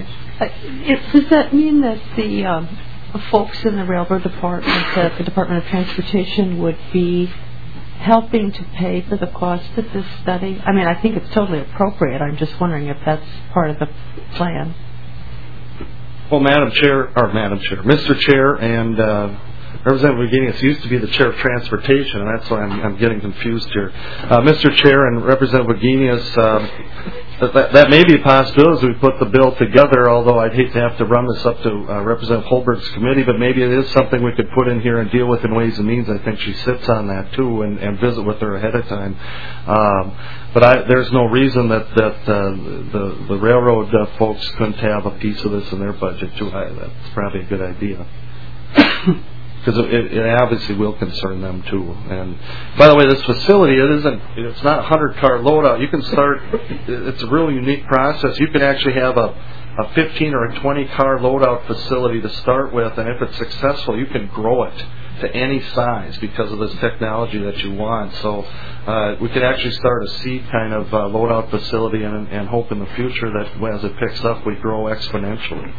does that mean that the um, folks in the railroad department, at the Department of Transportation, would be helping to pay for the cost of this study? I mean, I think it's totally appropriate. I'm just wondering if that's part of the plan. Well, Madam Chair, or Madam Chair, Mister Chair, and uh, Representative Wagenius used to be the Chair of Transportation, and that's why I'm, I'm getting confused here. Uh, Mister Chair and Representative Wagenius, uh, that, that may be a possibility as we put the bill together, although I'd hate to have to run this up to uh, Representative Holberg's committee, but maybe it is something we could put in here and deal with in Ways and Means. I think she sits on that, too, and, and visit with her ahead of time. Um, but I, there's no reason that, that uh, the, the railroad uh, folks couldn't have a piece of this in their budget, too. I, that's probably a good idea. Because it, it obviously will concern them too. And by the way, this facility, it isn't, it's not a hundred car loadout. You can start, it's a really unique process. You can actually have a, a fifteen or a twenty car loadout facility to start with, and if it's successful, you can grow it to any size because of this technology that you want. So uh, we could actually start a seed kind of uh, loadout facility and, and hope in the future that as it picks up, we grow exponentially.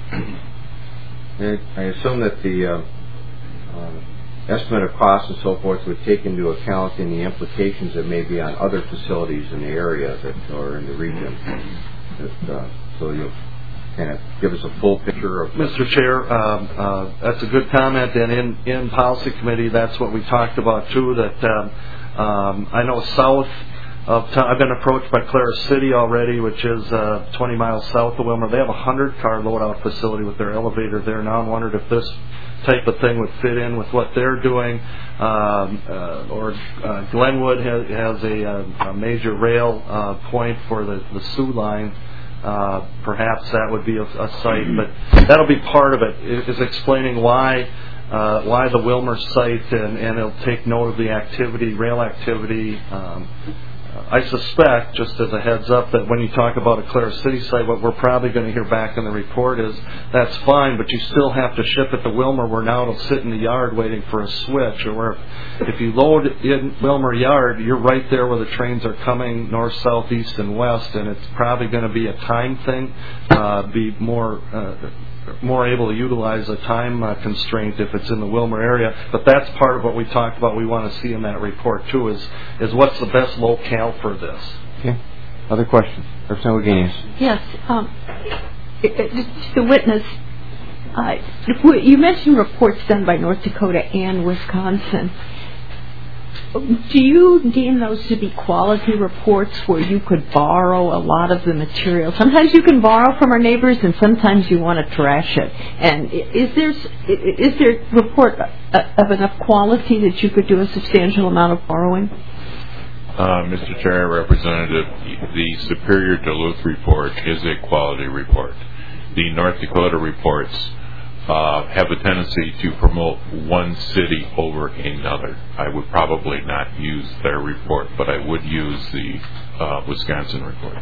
I assume that the uh Um, estimate of costs and so forth would take into account any implications that may be on other facilities in the area that or in the region. That, uh, so you'll kind of give us a full picture of. Mister Chair, um, uh, that's a good comment, and in in policy committee, that's what we talked about too. That um, um, I know south of town, I've been approached by Clara City already, which is uh, twenty miles south of Wilmer. They have a hundred car loadout facility with their elevator there now. I wondered if this type of thing would fit in with what they're doing. Um, uh, or uh, Glenwood has, has a, a major rail uh, point for the, the Sioux line. Uh, perhaps that would be a, a site, but that'll be part of it, is explaining why uh, why the Wilmer site, and, and it'll take note of the activity, rail activity. Um, I suspect, just as a heads up, that when you talk about a Clara City site, what we're probably going to hear back in the report is that's fine, but you still have to ship it to Wilmer, where now it'll sit in the yard waiting for a switch. Or where if you load in Wilmer yard, you're right there where the trains are coming north, south, east, and west, and it's probably going to be a time thing, uh, be more uh, more able to utilize a time uh, constraint if it's in the Wilmer area. But that's part of what we talked about we want to see in that report too, is is what's the best locale for this. Okay. Other questions? Representative Wagenius. Yes. Um, the witness, uh, you mentioned reports done by North Dakota and Wisconsin. Do you deem those to be quality reports where you could borrow a lot of the material? Sometimes you can borrow from our neighbors, and sometimes you want to trash it. And is there is there a report of enough quality that you could do a substantial amount of borrowing? Uh, Mister Chair, Representative, the Superior Duluth report is a quality report. The North Dakota reports Uh, have a tendency to promote one city over another. I would probably not use their report, but I would use the uh, Wisconsin report.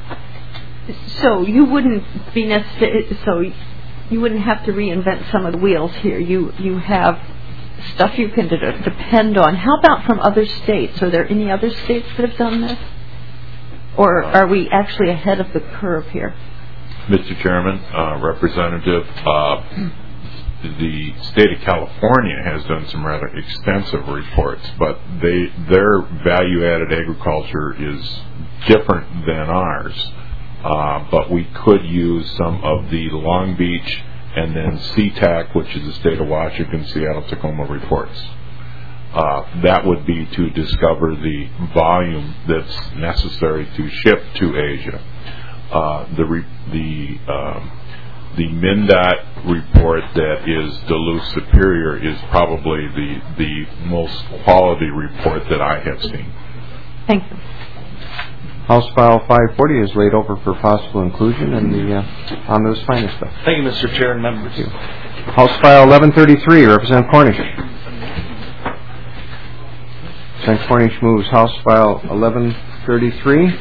So you wouldn't be necessary. So you wouldn't have to reinvent some of the wheels here. You you have stuff you can de- depend on. How about from other states? Are there any other states that have done this, or are we actually ahead of the curve here? Mister Chairman, uh, Representative. Uh, The state of California has done some rather extensive reports, but they their value-added agriculture is different than ours. Uh, but we could use some of the Long Beach and then SeaTac, which is the state of Washington, Seattle, Tacoma reports. Uh, that would be to discover the volume that's necessary to ship to Asia. Uh, the re- the um, the MnDOT report that is Duluth Superior is probably the the most quality report that I have seen. Thank you. House File five forty is laid over for possible inclusion in the uh, omnibus finance bill. Thank you, Mister Chair and members. Thank you. House File eleven thirty-three, Representative Cornish. Representative Cornish moves House File eleven thirty-three.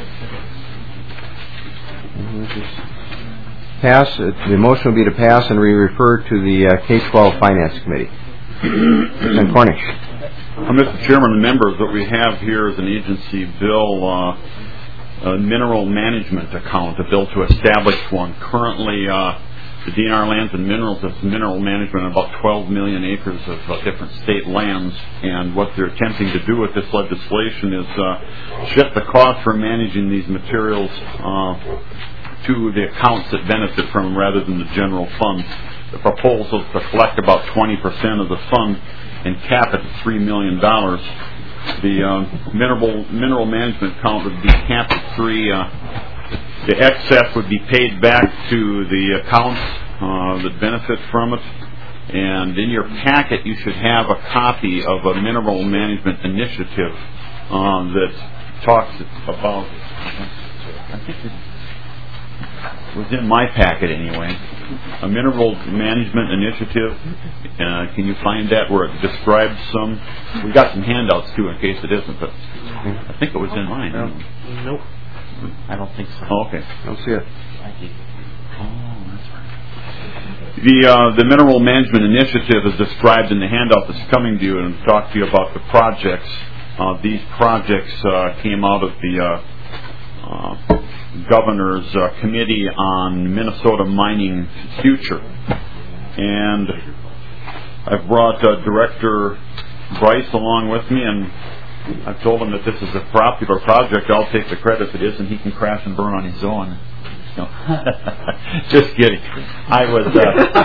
Pass. The motion will be to pass and we refer to the uh, K twelve Finance Committee. Representative Cornish. Uh, Mister Chairman and members, what we have here is an agency bill, uh, a mineral management account, a bill to establish one. Currently, uh, the D N R Lands and Minerals has mineral management on about twelve million acres of uh, different state lands, and what they're attempting to do with this legislation is uh, shift the cost for managing these materials uh, to the accounts that benefit from them rather than the general fund. The proposal is to collect about twenty percent of the fund and cap it at three million dollars. The uh, mineral mineral management account would be capped at three. Uh, the excess would be paid back to the accounts uh, that benefit from it. And in your packet, you should have a copy of a mineral management initiative uh, that talks about. I think it was in my packet anyway. A mineral management initiative. Uh, can you find that where it describes some? We got some handouts too, in case it isn't, but I think it was in mine. No. Nope. I don't think so. Oh, okay. I don't see it. Oh, that's right. The uh, the mineral management initiative is described in the handout that's coming to you, and I'll talk to you about the projects. Uh, these projects uh, came out of the uh, uh, Governor's uh, Committee on Minnesota Mining Future. And I've brought uh, Director Bryce along with me, and I've told him that this is a popular project. I'll take the credit if it isn't. He can crash and burn on his own. No. Just kidding. I was. Uh,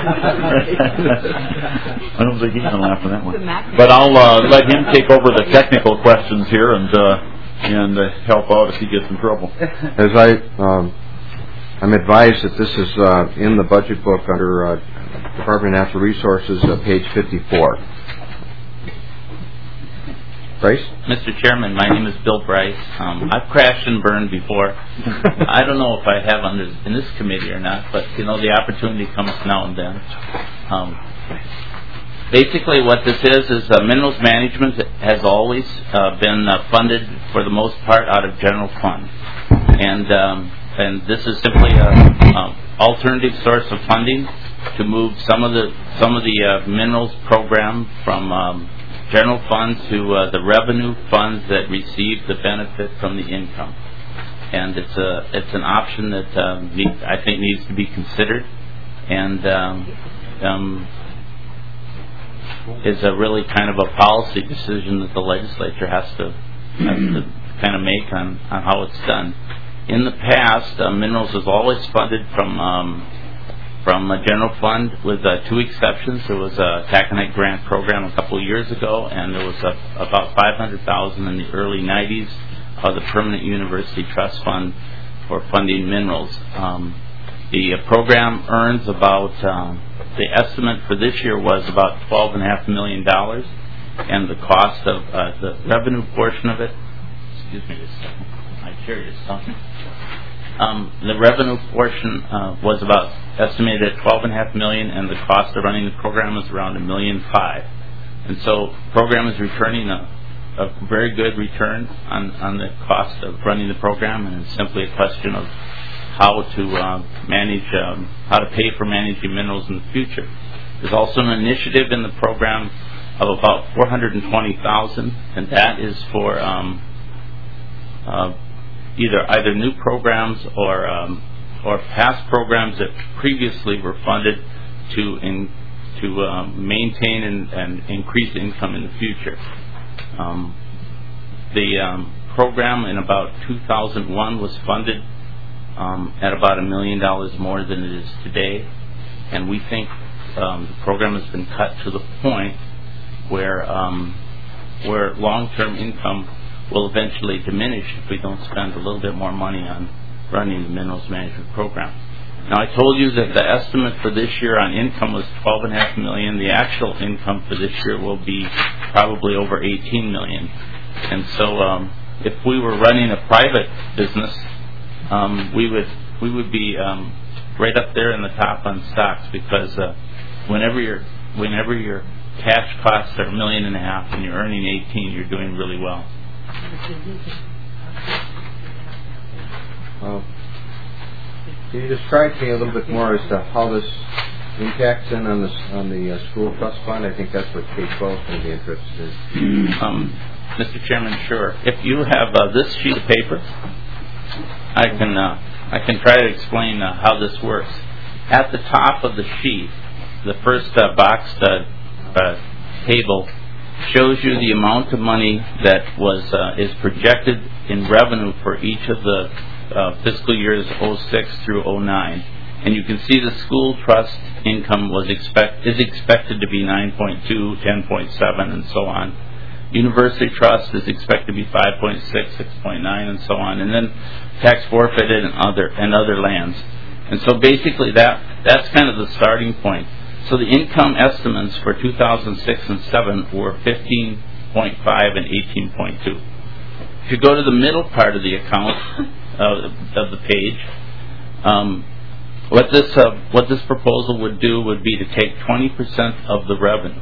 I don't think he's going to laugh at that one. But I'll uh, let him take over the technical questions here and uh, and uh, help out if he gets in trouble. As I, um, I'm advised that this is uh, in the budget book under uh, Department of Natural Resources, uh, page fifty-four. Bryce? Mister Chairman, my name is Bill Bryce. Um, I've crashed and burned before. I don't know if I have under in this committee or not, but you know the opportunity comes now and then. Um, basically, what this is is uh, minerals management has always uh, been uh, funded for the most part out of general fund, and um, and this is simply a, a alternative source of funding to move some of the some of the uh, minerals program from um, general fund to uh, the revenue funds that receive the benefit from the income, and it's a it's an option that um, need, I think needs to be considered, and um, um, is a really kind of a policy decision that the legislature has to has to kind of make on, on how it's done. In the past, uh, minerals was always funded from um, from a general fund, with uh, two exceptions. There was a taconite grant program a couple of years ago, and there was a, about five hundred thousand dollars in the early nineties of the Permanent University Trust Fund for funding minerals. Um, the uh, program earns about, um, the estimate for this year was about twelve point five million dollars, and the cost of uh, the revenue portion of it, excuse me just a second, I carry this something. Um, the revenue portion uh, was about estimated at twelve and a half million, and the cost of running the program is around a million five. And so, the program is returning a, a very good return on, on the cost of running the program, and it's simply a question of how to uh, manage, um, how to pay for managing minerals in the future. There's also an initiative in the program of about four hundred twenty thousand dollars, and that is for um, uh, either either new programs or um, or past programs that previously were funded to in, to um, maintain and, and increase income in the future. Um, the um, program in about two thousand one was funded um, at about a million dollars more than it is today, and we think um, the program has been cut to the point where um, where long-term income will eventually diminish if we don't spend a little bit more money on running the minerals management program. Now, I told you that the estimate for this year on income was twelve point five million dollars. The actual income for this year will be probably over eighteen million dollars. And so um, if we were running a private business, um, we would we would be um, right up there in the top on stocks, because uh, whenever your whenever your cash costs are a million and a half and you're earning eighteen, you're doing really well. Well, can you describe to me a little bit more as to how this impacts in on the on the uh, school trust fund? I think that's what K twelve is going to be interested in. Um, Mister Chairman, sure. If you have uh, this sheet of paper, I can uh, I can try to explain uh, how this works. At the top of the sheet, the first uh, boxed uh, uh, table shows you the amount of money that was uh, is projected in revenue for each of the uh, fiscal years oh six through oh nine, and you can see the school trust income was expect is expected to be nine point two, ten point seven, and so on. University trust is expected to be five point six, six point nine, and so on, and then tax forfeited and other and other lands. And so basically that that's kind of the starting point. So the income estimates for two thousand six and seven were fifteen point five and eighteen point two. If you go to the middle part of the account uh, of the page, um, what this uh, what this proposal would do would be to take twenty percent of the revenue.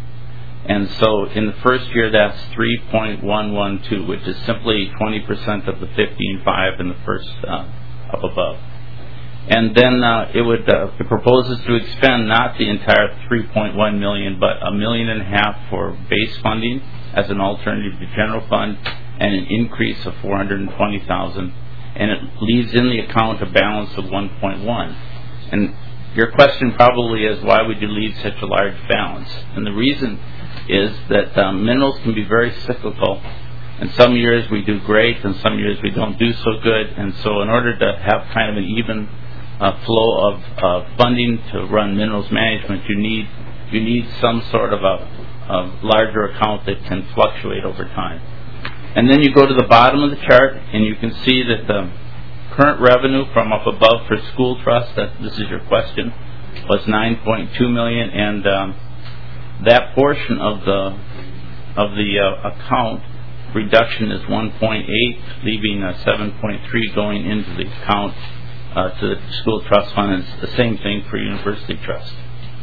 And so in the first year, that's three point one one two, which is simply twenty percent of the fifteen point five in the first uh, up above. And then uh, it would uh, it proposes to expend not the entire three point one million dollars, but a million and a half for base funding as an alternative to general fund, and an increase of four hundred twenty thousand dollars. And it leaves in the account a balance of one point one. And your question probably is, why would you leave such a large balance? And the reason is that um, minerals can be very cyclical, and some years we do great and some years we don't do so good. And so in order to have kind of an even uh, flow of uh, funding to run minerals management, you need you need some sort of a, a larger account that can fluctuate over time. And then you go to the bottom of the chart and you can see that the current revenue from up above for school trust, that this is your question, was nine point two million dollars, and um, that portion of the of the uh, account reduction is one point eight, leaving uh, seven point three going into the account uh, to the school trust fund. And it's the same thing for university trust.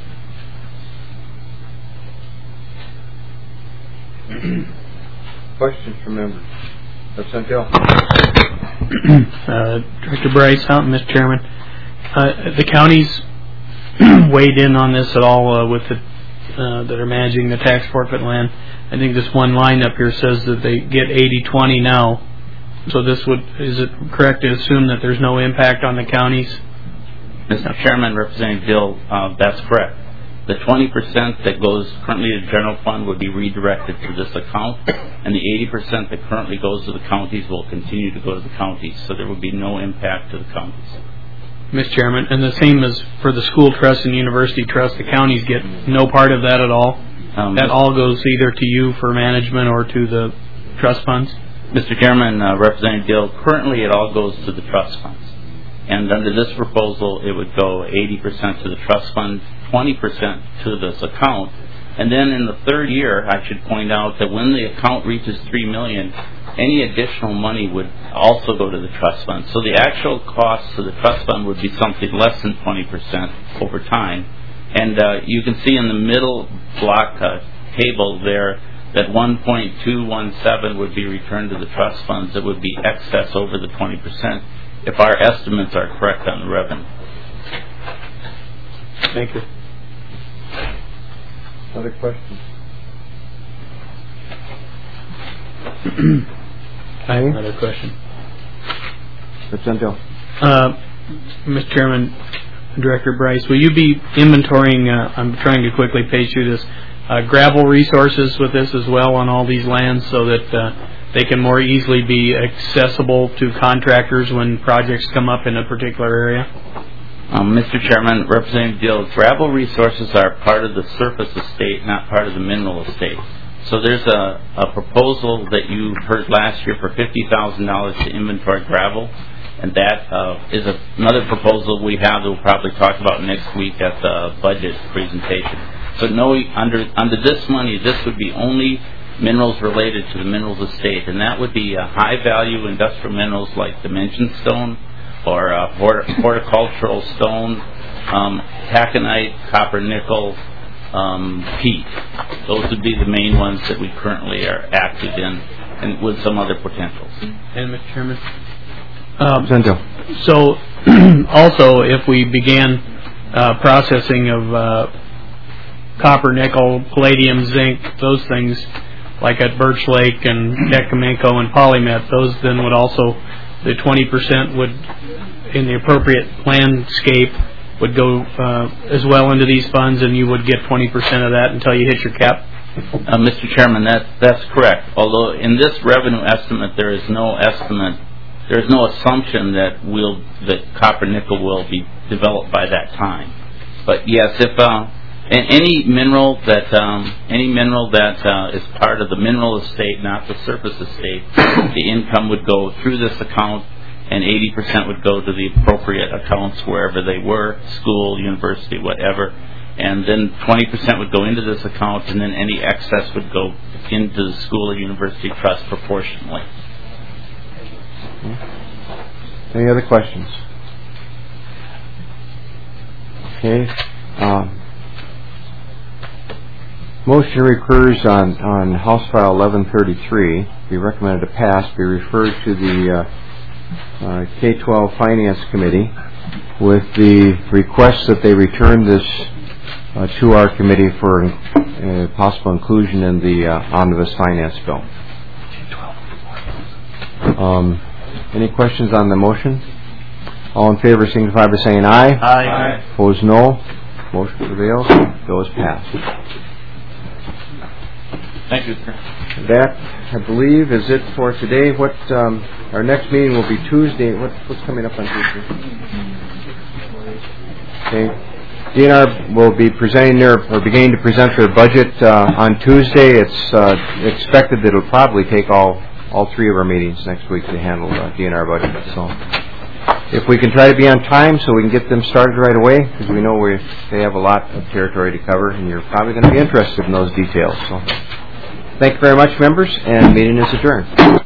Questions from members? Representative uh, Director Bryce, Mister Chairman, uh, the counties weighed in on this at all uh, with the Uh, that are managing the tax forfeit land. I think this one line up here says that they get eighty twenty now. So this would, is it correct to assume that there's no impact on the counties? Mister Chairman, Representative Dill, uh, that's correct. The twenty percent that goes currently to the general fund would be redirected to this account, and the eighty percent that currently goes to the counties will continue to go to the counties. So there would be no impact to the counties. Mister Chairman, and the same as for the school trust and university trust, the counties get no part of that at all? Um, that all goes either to you for management or to the trust funds? Mister Chairman, uh, Representative Gill, currently it all goes to the trust funds. And under this proposal, it would go eighty percent to the trust fund, twenty percent to this account. And then in the third year, I should point out that when the account reaches three million dollars, any additional money would also go to the trust fund. So the actual cost to the trust fund would be something less than twenty percent over time. And uh, you can see in the middle block uh, table there that one point two one seven would be returned to the trust funds. That would be excess over the twenty percent if our estimates are correct on the revenue. Thank you. Other questions? I have another question. Representative. Uh, Mister Chairman, Director Bryce, will you be inventorying, uh, I'm trying to quickly page through this, uh, gravel resources with this as well on all these lands so that uh, they can more easily be accessible to contractors when projects come up in a particular area? Um, Mister Chairman, Representative Dill, gravel resources are part of the surface estate, not part of the mineral estate. So there's a, a proposal that you heard last year for fifty thousand dollars to inventory gravel, and that uh, is a, another proposal we have that we'll probably talk about next week at the budget presentation. So no, under under this money, this would be only minerals related to the minerals estate, and that would be uh, high-value industrial minerals like dimension stone or uh, hort- horticultural stone, um, taconite, copper, nickel, um, peat. Those would be the main ones that we currently are active in, and with some other potentials. And Mister Chairman, um, so also if we began uh, processing of uh, copper, nickel, palladium, zinc, those things, like at Birch Lake and Decamanco and Polymet, those then would also, the twenty percent would, in the appropriate landscape, would go uh, as well into these funds, and you would get twenty percent of that until you hit your cap? Uh, Mister Chairman, that, that's correct. Although in this revenue estimate, there is no estimate, there is no assumption that will that copper nickel will be developed by that time. But yes, if uh, any mineral that um, any mineral that uh, is part of the mineral estate, not the surface estate, the income would go through this account, and eighty percent would go to the appropriate accounts wherever they were, school, university, whatever, and then twenty percent would go into this account, and then any excess would go into the school or university trust proportionally. Any other questions? Okay. Um, Motion recurs on, on House File eleven thirty-three. Be recommended to pass. Be referred to the uh, uh, K twelve Finance Committee with the request that they return this uh, to our committee for uh, possible inclusion in the uh, Omnibus Finance Bill. Um, any questions on the motion? All in favor signify by saying aye. Aye. Aye. Opposed, no. Motion prevails. Bill is passed. Thank you, sir. That, I believe, is it for today. What um, our next meeting will be Tuesday. What, what's coming up on Tuesday? Okay. D N R will be presenting their, or beginning to present their budget uh, on Tuesday. It's uh, expected that it'll probably take all, all three of our meetings next week to handle the D N R budget. So, if we can try to be on time so we can get them started right away, because we know we they have a lot of territory to cover, and you're probably going to be interested in those details. So. Thank you very much, members, and meeting is adjourned.